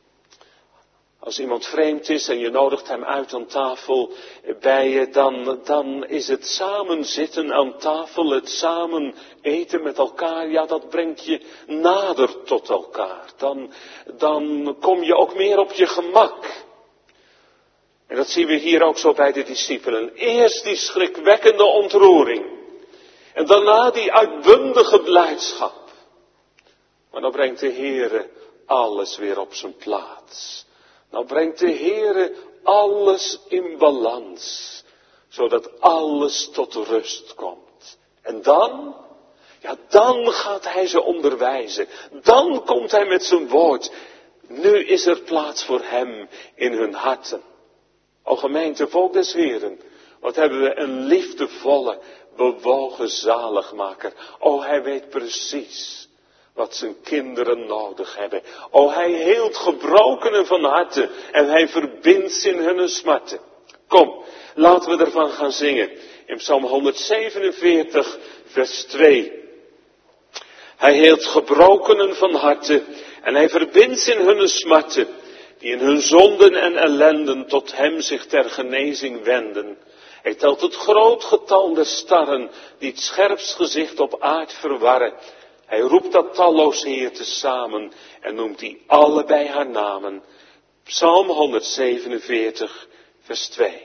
Als iemand vreemd is en je nodigt hem uit aan tafel bij je, dan, dan is het samen zitten aan tafel, het samen eten met elkaar, ja, dat brengt je nader tot elkaar. Dan, dan kom je ook meer op je gemak. En dat zien we hier ook zo bij de discipelen. Eerst die schrikwekkende ontroering. En daarna die uitbundige blijdschap. Maar dan brengt de Heere alles weer op zijn plaats. Dan brengt de Heere alles in balans. Zodat alles tot rust komt. En dan, ja, dan gaat hij ze onderwijzen. Dan komt hij met zijn woord. Nu is er plaats voor hem in hun harten. O gemeente, volk des Heeren, wat hebben we een liefdevolle, bewogen zaligmaker. O, hij weet precies wat zijn kinderen nodig hebben. O, hij heelt gebrokenen van harte en hij verbindt ze in hun smarten. Kom, laten we ervan gaan zingen. In Psalm honderdzevenenveertig, vers twee. Hij heelt gebrokenen van harte en hij verbindt ze in hun smarten, die in hun zonden en ellenden tot hem zich ter genezing wenden. Hij telt het groot getal der starren, die het scherpst gezicht op aard verwarren. Hij roept dat talloos Heer tezamen en noemt die alle bij haar namen. Psalm honderdzevenenveertig, vers twee.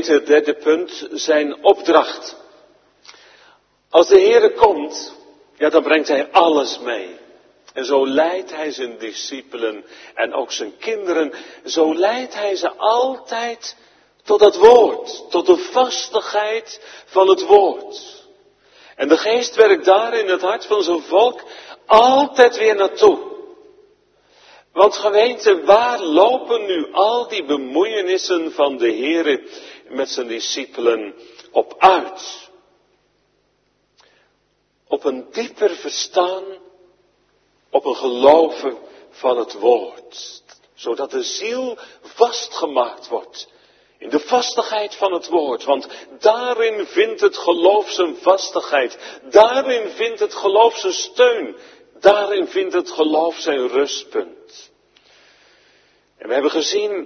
gemeente, het derde punt, zijn opdracht. Als de Heere komt, ja, dan brengt hij alles mee. En zo leidt hij zijn discipelen en ook zijn kinderen, zo leidt hij ze altijd tot het woord, tot de vastigheid van het woord. En de geest werkt daar in het hart van zijn volk altijd weer naartoe. Want gemeente, waar lopen nu al die bemoeienissen van de Heere met zijn discipelen op uit? Op een dieper verstaan, op een geloven van het woord. Zodat de ziel vastgemaakt wordt in de vastigheid van het woord. Want daarin vindt het geloof zijn vastigheid. Daarin vindt het geloof zijn steun. Daarin vindt het geloof zijn rustpunt. En we hebben gezien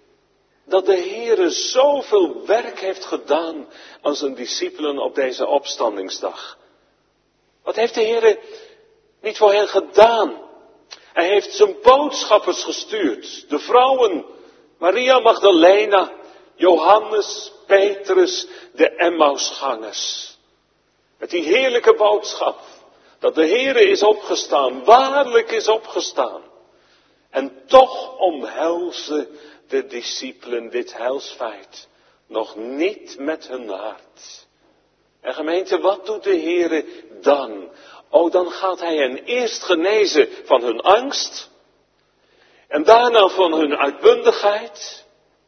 dat de Heere zoveel werk heeft gedaan aan zijn discipelen op deze opstandingsdag. Wat heeft de Heere niet voor hen gedaan? Hij heeft zijn boodschappers gestuurd. De vrouwen, Maria Magdalena, Johannes, Petrus, de Emmausgangers. Met die heerlijke boodschap dat de Heere is opgestaan, waarlijk is opgestaan. En toch omhelzen de discipelen dit heilsfeit nog niet met hun hart. En gemeente, wat doet de Heere dan? Oh, dan gaat hij hen eerst genezen van hun angst. En daarna van hun uitbundigheid.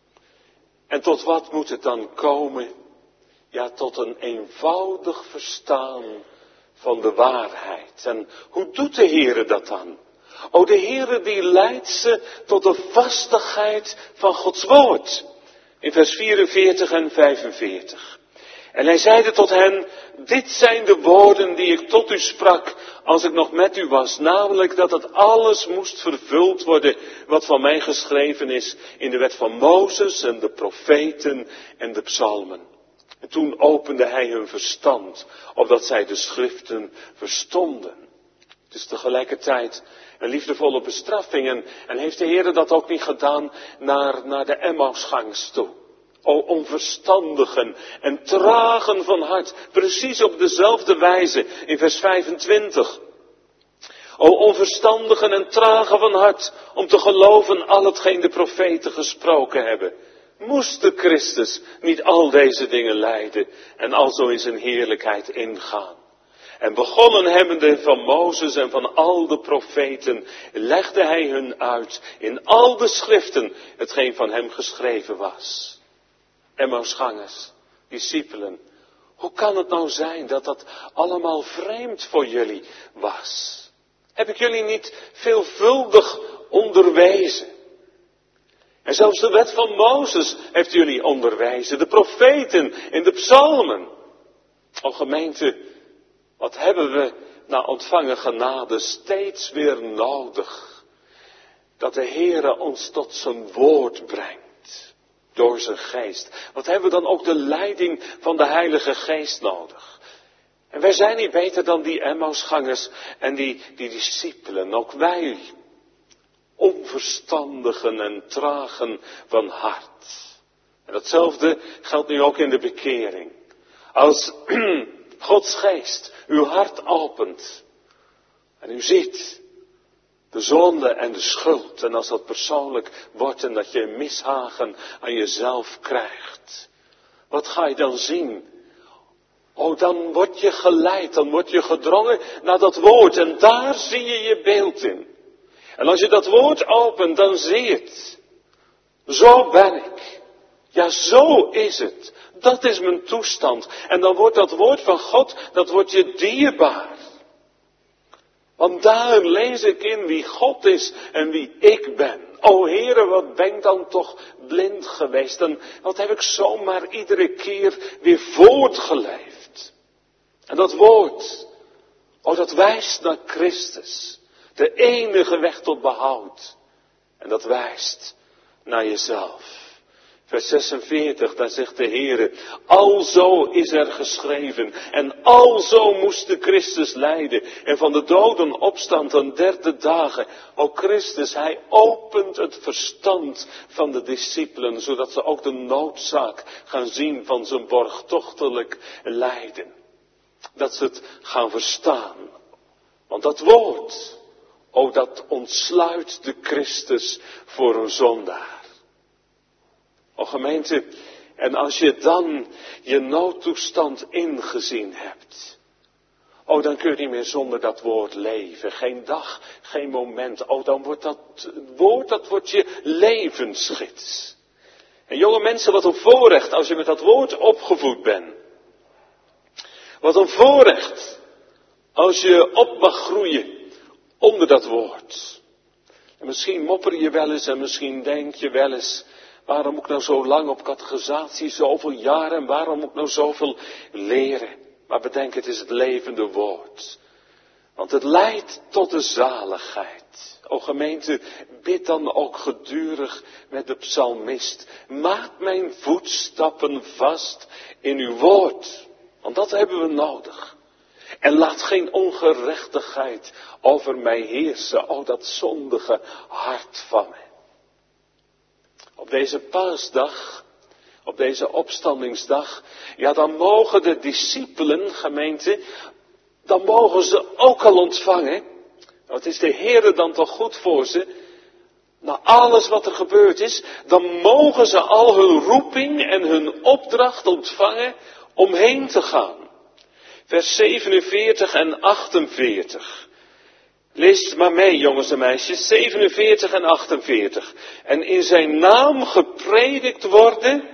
En tot wat moet het dan komen? Ja, tot een eenvoudig verstaan van de waarheid. En hoe doet de Heere dat dan? O, de Heere die leidt ze tot de vastigheid van Gods woord. In vers vierenveertig en vijfenveertig. En hij zeide tot hen, dit zijn de woorden die ik tot u sprak als ik nog met u was. Namelijk dat het alles moest vervuld worden wat van mij geschreven is in de wet van Mozes en de profeten en de psalmen. En toen opende hij hun verstand, opdat zij de schriften verstonden. Het is tegelijkertijd een liefdevolle bestraffing en, en heeft de Heer dat ook niet gedaan naar, naar de Emmausgangers toe. O onverstandigen en tragen van hart, precies op dezelfde wijze in vers vijfentwintig. O onverstandigen en tragen van hart, om te geloven al hetgeen de profeten gesproken hebben. Moest de Christus niet al deze dingen lijden en alzo in zijn heerlijkheid ingaan? En begonnen hebbende van Mozes en van al de profeten, legde hij hun uit in al de schriften hetgeen van hem geschreven was. Emmausgangers, discipelen, hoe kan het nou zijn dat dat allemaal vreemd voor jullie was? Heb ik jullie niet veelvuldig onderwezen? En zelfs de wet van Mozes heeft jullie onderwezen, de profeten en de psalmen. O gemeente, wat hebben we na ontvangen genade steeds weer nodig? Dat de Heere ons tot zijn woord brengt. Door zijn geest. Wat hebben we dan ook de leiding van de Heilige Geest nodig? En wij zijn niet beter dan die Emmausgangers en die, die discipelen. Ook wij, onverstandigen en tragen van hart. En datzelfde geldt nu ook in de bekering. Als Gods geest uw hart opent en u ziet de zonde en de schuld. En als dat persoonlijk wordt en dat je mishagen aan jezelf krijgt. Wat ga je dan zien? Oh, dan word je geleid, dan word je gedrongen naar dat woord. En daar zie je je beeld in. En als je dat woord opent, dan zie je het. Zo ben ik. Ja, zo is het. Dat is mijn toestand. En dan wordt dat woord van God, dat wordt je dierbaar. Want daar lees ik in wie God is en wie ik ben. O Heere, wat ben ik dan toch blind geweest. En wat heb ik zomaar iedere keer weer voortgeleefd. En dat woord, oh dat wijst naar Christus. De enige weg tot behoud. En dat wijst naar jezelf. Vers zesenveertig, daar zegt de Heere, alzo is er geschreven en alzo moest de Christus lijden en van de doden opstaan ten derde dagen. O Christus, hij opent het verstand van de discipelen, zodat ze ook de noodzaak gaan zien van zijn borgtochtelijk lijden. Dat ze het gaan verstaan. Want dat woord, o dat ontsluit de Christus voor een zondaar. O gemeente, en als je dan je noodtoestand ingezien hebt, o dan kun je niet meer zonder dat woord leven. Geen dag, geen moment. O dan wordt dat woord, dat wordt je levensgids. En jonge mensen, wat een voorrecht als je met dat woord opgevoed bent. Wat een voorrecht als je op mag groeien onder dat woord. En misschien mopper je wel eens en misschien denk je wel eens, waarom moet ik nou zo lang op catechisatie, zoveel jaren, en waarom moet ik nou zoveel leren? Maar bedenk, het is het levende woord. Want het leidt tot de zaligheid. O gemeente, bid dan ook gedurig met de psalmist. Maak mijn voetstappen vast in uw woord. Want dat hebben we nodig. En laat geen ongerechtigheid over mij heersen. O dat zondige hart van mij. Op deze paasdag, op deze opstandingsdag, ja dan mogen de discipelen, gemeente, dan mogen ze ook al ontvangen. Wat is de Heere dan toch goed voor ze? Na alles wat er gebeurd is, dan mogen ze al hun roeping en hun opdracht ontvangen om heen te gaan. Vers zevenenveertig en achtenveertig. Lees het maar mee, jongens en meisjes, zevenenveertig en achtenveertig. En in zijn naam gepredikt worden,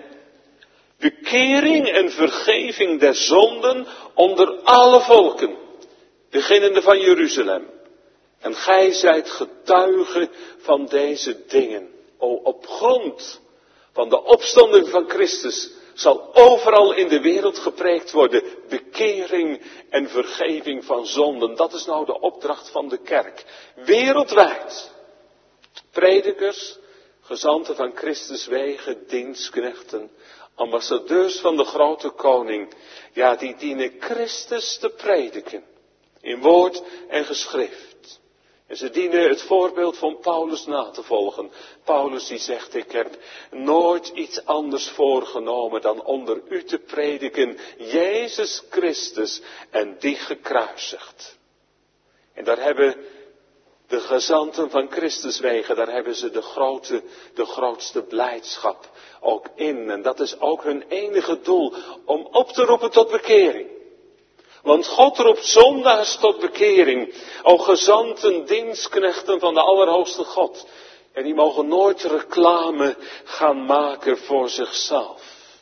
bekering en vergeving der zonden onder alle volken, beginnende van Jeruzalem. En gij zijt getuigen van deze dingen. O, op grond van de opstanding van Christus zal overal in de wereld gepreekt worden bekering en vergeving van zonden. Dat is nou de opdracht van de kerk. Wereldwijd. Predikers, gezanten van Christus wegen, dienstknechten, ambassadeurs van de grote koning. Ja, die dienen Christus te prediken. In woord en geschrift. En ze dienen het voorbeeld van Paulus na te volgen. Paulus die zegt, ik heb nooit iets anders voorgenomen dan onder u te prediken, Jezus Christus en die gekruisigd. En daar hebben de gezanten van Christus wegen, daar hebben ze de grote, de grootste blijdschap ook in. En dat is ook hun enige doel, om op te roepen tot bekering. Want God roept zondaars tot bekering. O gezanten, dienstknechten van de Allerhoogste God. En die mogen nooit reclame gaan maken voor zichzelf.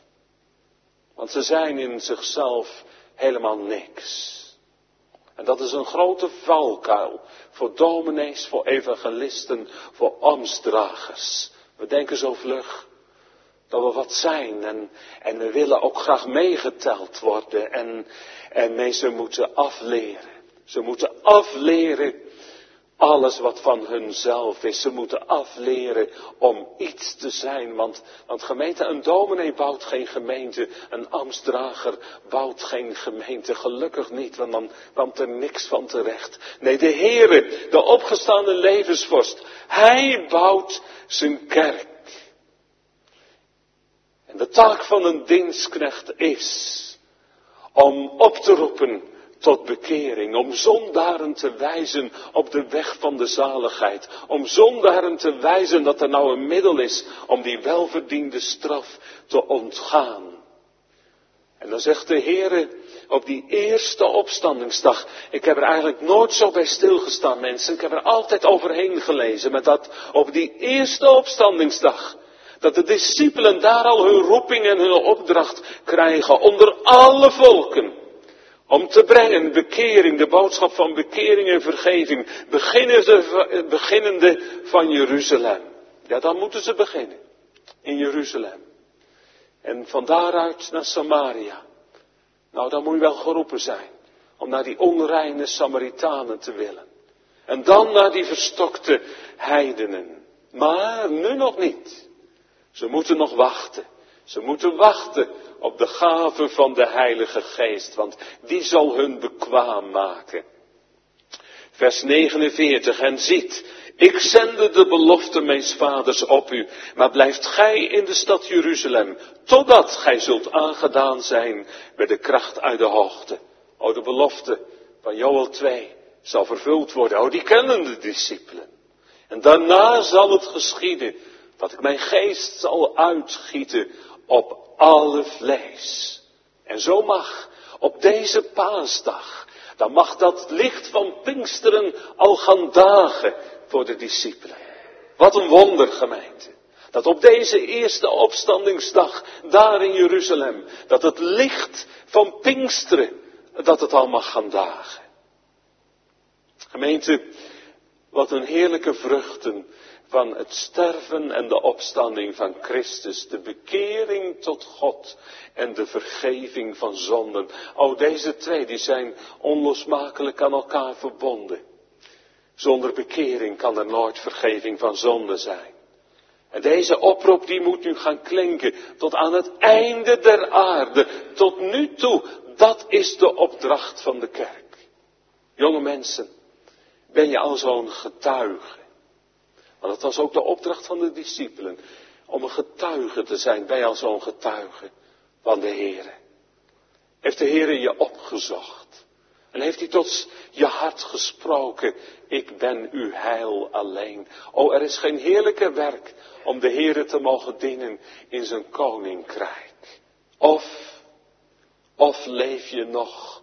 Want ze zijn in zichzelf helemaal niks. En dat is een grote valkuil voor dominees, voor evangelisten, voor ambtsdragers. We denken zo vlug dat we wat zijn en, en we willen ook graag meegeteld worden en, en nee, ze moeten afleren. Ze moeten afleren alles wat van hunzelf is. Ze moeten afleren om iets te zijn, want, want gemeente, een dominee bouwt geen gemeente, een ambtsdrager bouwt geen gemeente, gelukkig niet, want dan kwam er niks van terecht. Nee, de Heere, de opgestane levensvorst, Hij bouwt zijn kerk. En de taak van een dienstknecht is om op te roepen tot bekering, om zondaren te wijzen op de weg van de zaligheid, om zondaren te wijzen dat er nou een middel is om die welverdiende straf te ontgaan. En dan zegt de Heere op die eerste opstandingsdag, ik heb er eigenlijk nooit zo bij stilgestaan, mensen, ik heb er altijd overheen gelezen, maar dat op die eerste opstandingsdag, dat de discipelen daar al hun roeping en hun opdracht krijgen onder alle volken. Om te brengen bekering, de boodschap van bekering en vergeving, beginnende, beginnende van Jeruzalem. Ja, dan moeten ze beginnen. In Jeruzalem. En van daaruit naar Samaria. Nou, dan moet je wel geroepen zijn. Om naar die onreine Samaritanen te willen. En dan naar die verstokte heidenen. Maar nu nog niet. Ze moeten nog wachten. Ze moeten wachten op de gave van de Heilige Geest, want die zal hun bekwaam maken. Vers negenenveertig, en ziet, ik zende de belofte mijns vaders op u, maar blijft gij in de stad Jeruzalem, totdat gij zult aangedaan zijn met de kracht uit de hoogte. O, de belofte van Joël twee zal vervuld worden. O, die kennen de discipelen. En daarna zal het geschieden dat ik mijn geest zal uitgieten op alle vlees. En zo mag op deze paasdag, dan mag dat licht van Pinksteren al gaan dagen voor de discipelen. Wat een wonder, gemeente. Dat op deze eerste opstandingsdag daar in Jeruzalem, dat het licht van Pinksteren, dat het al mag gaan dagen. Gemeente, wat een heerlijke vruchten van het sterven en de opstanding van Christus, de bekering tot God en de vergeving van zonden. O, deze twee die zijn onlosmakelijk aan elkaar verbonden. Zonder bekering kan er nooit vergeving van zonde zijn. En deze oproep die moet nu gaan klinken tot aan het einde der aarde, tot nu toe. Dat is de opdracht van de kerk. Jonge mensen, ben je al zo'n getuige? Want dat was ook de opdracht van de discipelen. Om een getuige te zijn. Ben je al zo'n getuige van de Heere? Heeft de Heere je opgezocht? En heeft hij tot je hart gesproken? Ik ben uw heil alleen. O, er is geen heerlijker werk om de Heere te mogen dienen in zijn koninkrijk. Of, of leef je nog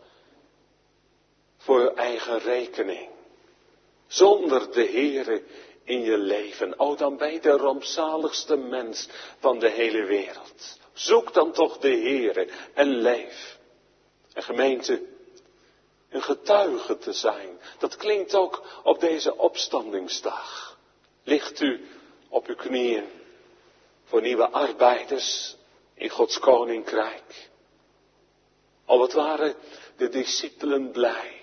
voor je eigen rekening? Zonder de Heere in je leven. O, dan ben je de rampzaligste mens van de hele wereld. Zoek dan toch de Heere en leef. En gemeente, een getuige te zijn, dat klinkt ook op deze opstandingsdag. Ligt u op uw knieën voor nieuwe arbeiders in Gods koninkrijk? O, wat waren de discipelen blij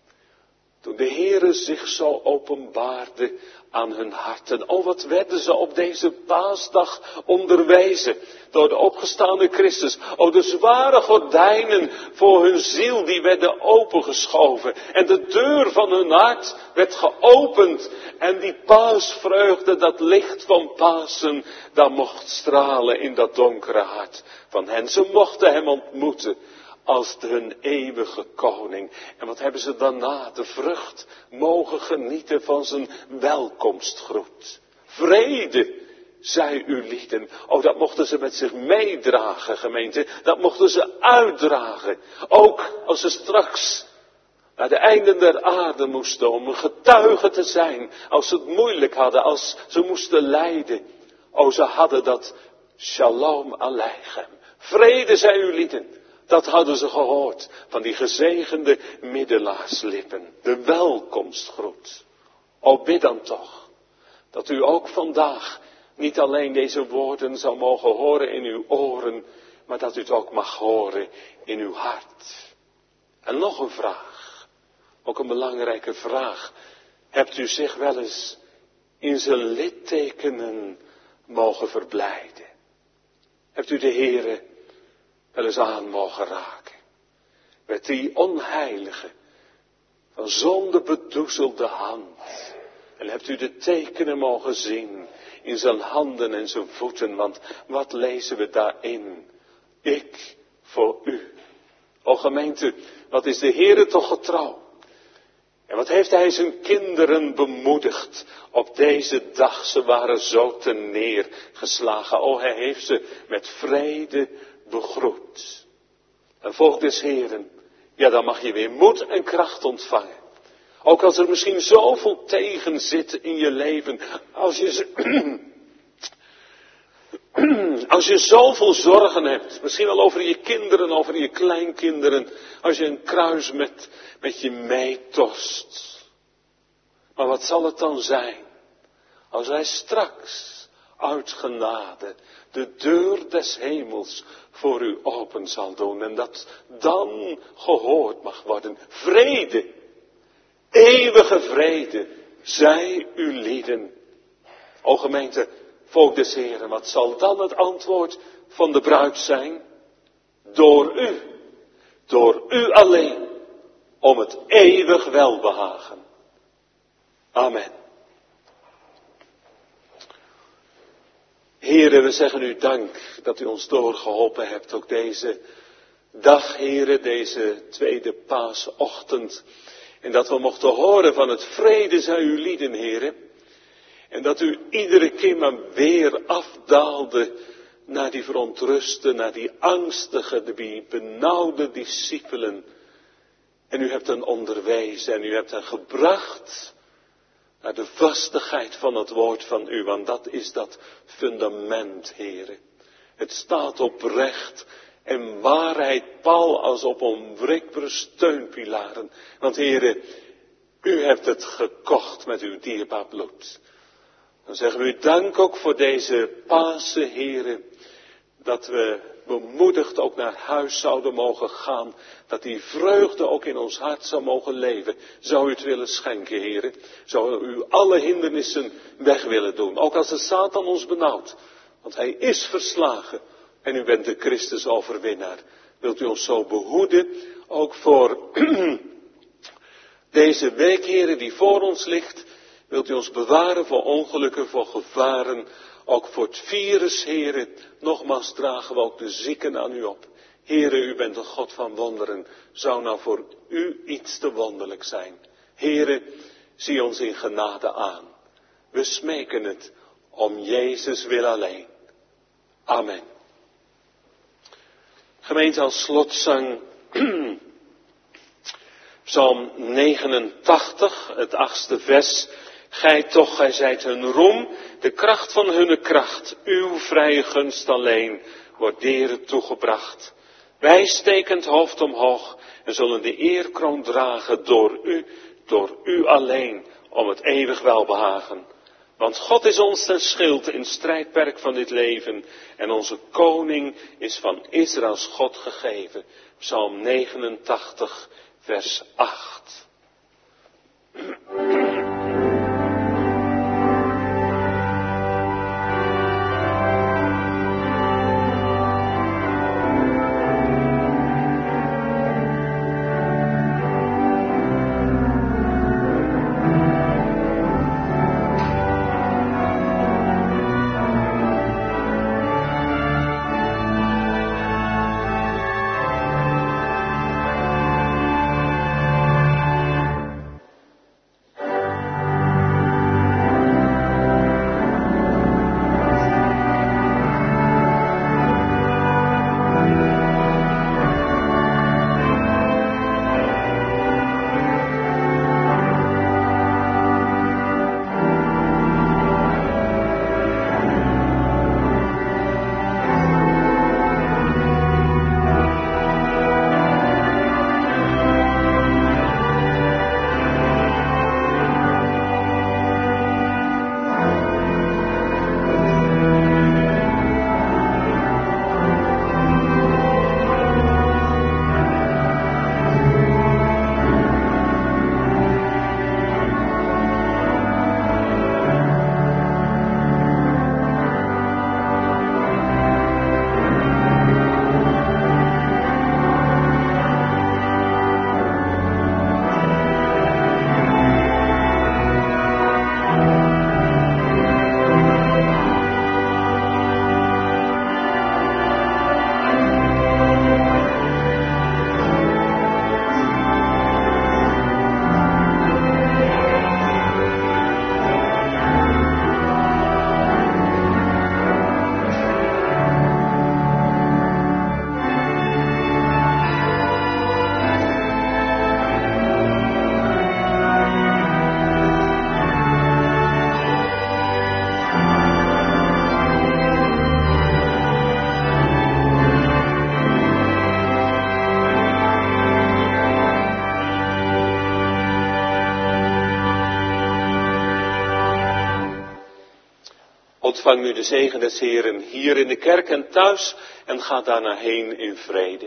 toen de Heere zich zo openbaarde aan hun harten. O, wat werden ze op deze paasdag onderwezen door de opgestane Christus. O, de zware gordijnen voor hun ziel die werden opengeschoven. En de deur van hun hart werd geopend. En die paasvreugde, dat licht van Pasen, dat mocht stralen in dat donkere hart van hen. Ze mochten hem ontmoeten als hun eeuwige koning. En wat hebben ze daarna? De vrucht mogen genieten van zijn welkomstgroet. Vrede, zij uw lieden. Oh, dat mochten ze met zich meedragen, gemeente. Dat mochten ze uitdragen. Ook als ze straks naar de einden der aarde moesten om een getuige te zijn. Als ze het moeilijk hadden, als ze moesten lijden. Oh, ze hadden dat shalom aleichem. Vrede, zij uw lieden. Dat hadden ze gehoord van die gezegende middelaarslippen. De welkomstgroet. O, bid dan toch dat u ook vandaag niet alleen deze woorden zal mogen horen in uw oren, maar dat u het ook mag horen in uw hart. En nog een vraag, ook een belangrijke vraag. Hebt u zich wel eens in zijn littekenen mogen verblijden? Hebt u de Heere wel eens aan mogen raken? Met die onheilige, van zonde bedoezelde hand. En hebt u de tekenen mogen zien in zijn handen en zijn voeten. Want wat lezen we daarin? Ik voor u. O gemeente, wat is de Heere toch getrouw? En wat heeft hij zijn kinderen bemoedigd op deze dag? Ze waren zo te neergeslagen. O, hij heeft ze met vrede begroet. En volk des Heeren, ja, dan mag je weer moed en kracht ontvangen. Ook als er misschien zoveel tegen zit in je leven. Als je, als je zoveel zorgen hebt. Misschien wel over je kinderen, over je kleinkinderen. Als je een kruis met, met je meetorst. Maar wat zal het dan zijn? Als hij straks uit genade de deur des hemels voor u open zal doen. En dat dan gehoord mag worden. Vrede, eeuwige vrede, zij uw lieden. O gemeente, volk des Heren, wat zal dan het antwoord van de bruid zijn? Door u, door u alleen, om het eeuwig welbehagen. Amen. Heren, we zeggen u dank dat u ons doorgeholpen hebt, ook deze dag, Heren, deze tweede paasochtend. En dat we mochten horen van het vrede zij uw lieden, Heren. En dat u iedere keer maar weer afdaalde naar die verontruste, naar die angstige, die benauwde discipelen. En u hebt hen onderwezen en u hebt hen gebracht naar de vastigheid van het woord van u, want dat is dat fundament, Heren. Het staat oprecht en waarheid pal als op onwrikbare steunpilaren. Want Heren, u hebt het gekocht met uw dierbaar bloed. Dan zeggen we u dank ook voor deze Pasen, Heren, dat we bemoedigd ook naar huis zouden mogen gaan, dat die vreugde ook in ons hart zou mogen leven. Zou u het willen schenken, Heren? Zou u alle hindernissen weg willen doen, ook als de Satan ons benauwt, want hij is verslagen en u bent de Christus overwinnaar. Wilt u ons zo behoeden, ook voor deze week, Heren, die voor ons ligt. Wilt u ons bewaren voor ongelukken, voor gevaren, ook voor het virus, Heren. Nogmaals dragen we ook de zieken aan u op. Heren, u bent een God van wonderen. Zou nou voor u iets te wonderlijk zijn? Heren, zie ons in genade aan. We smeken het om Jezus wil alleen. Amen. Gemeente, als slotzang Psalm negenentachtig, het achtste vers. Gij toch, gij zijt hun roem, de kracht van hunne kracht, uw vrije gunst alleen, wordt deren toegebracht. Wij steken het hoofd omhoog en zullen de eerkroon dragen door u, door u alleen, om het eeuwig welbehagen. Want God is ons ten schild in het strijdperk van dit leven en onze koning is van Israëls God gegeven. Psalm negenentachtig, vers acht. Ontvang nu de zegen des Heeren hier in de kerk en thuis en ga daarna heen in vrede.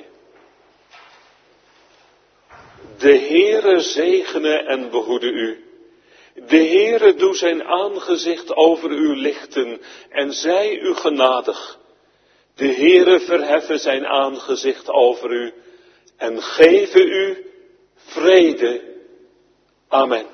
De Heere zegene en behoede u. De Heere doe zijn aangezicht over u lichten en zij u genadig. De Heere verheffen zijn aangezicht over u en geven u vrede. Amen.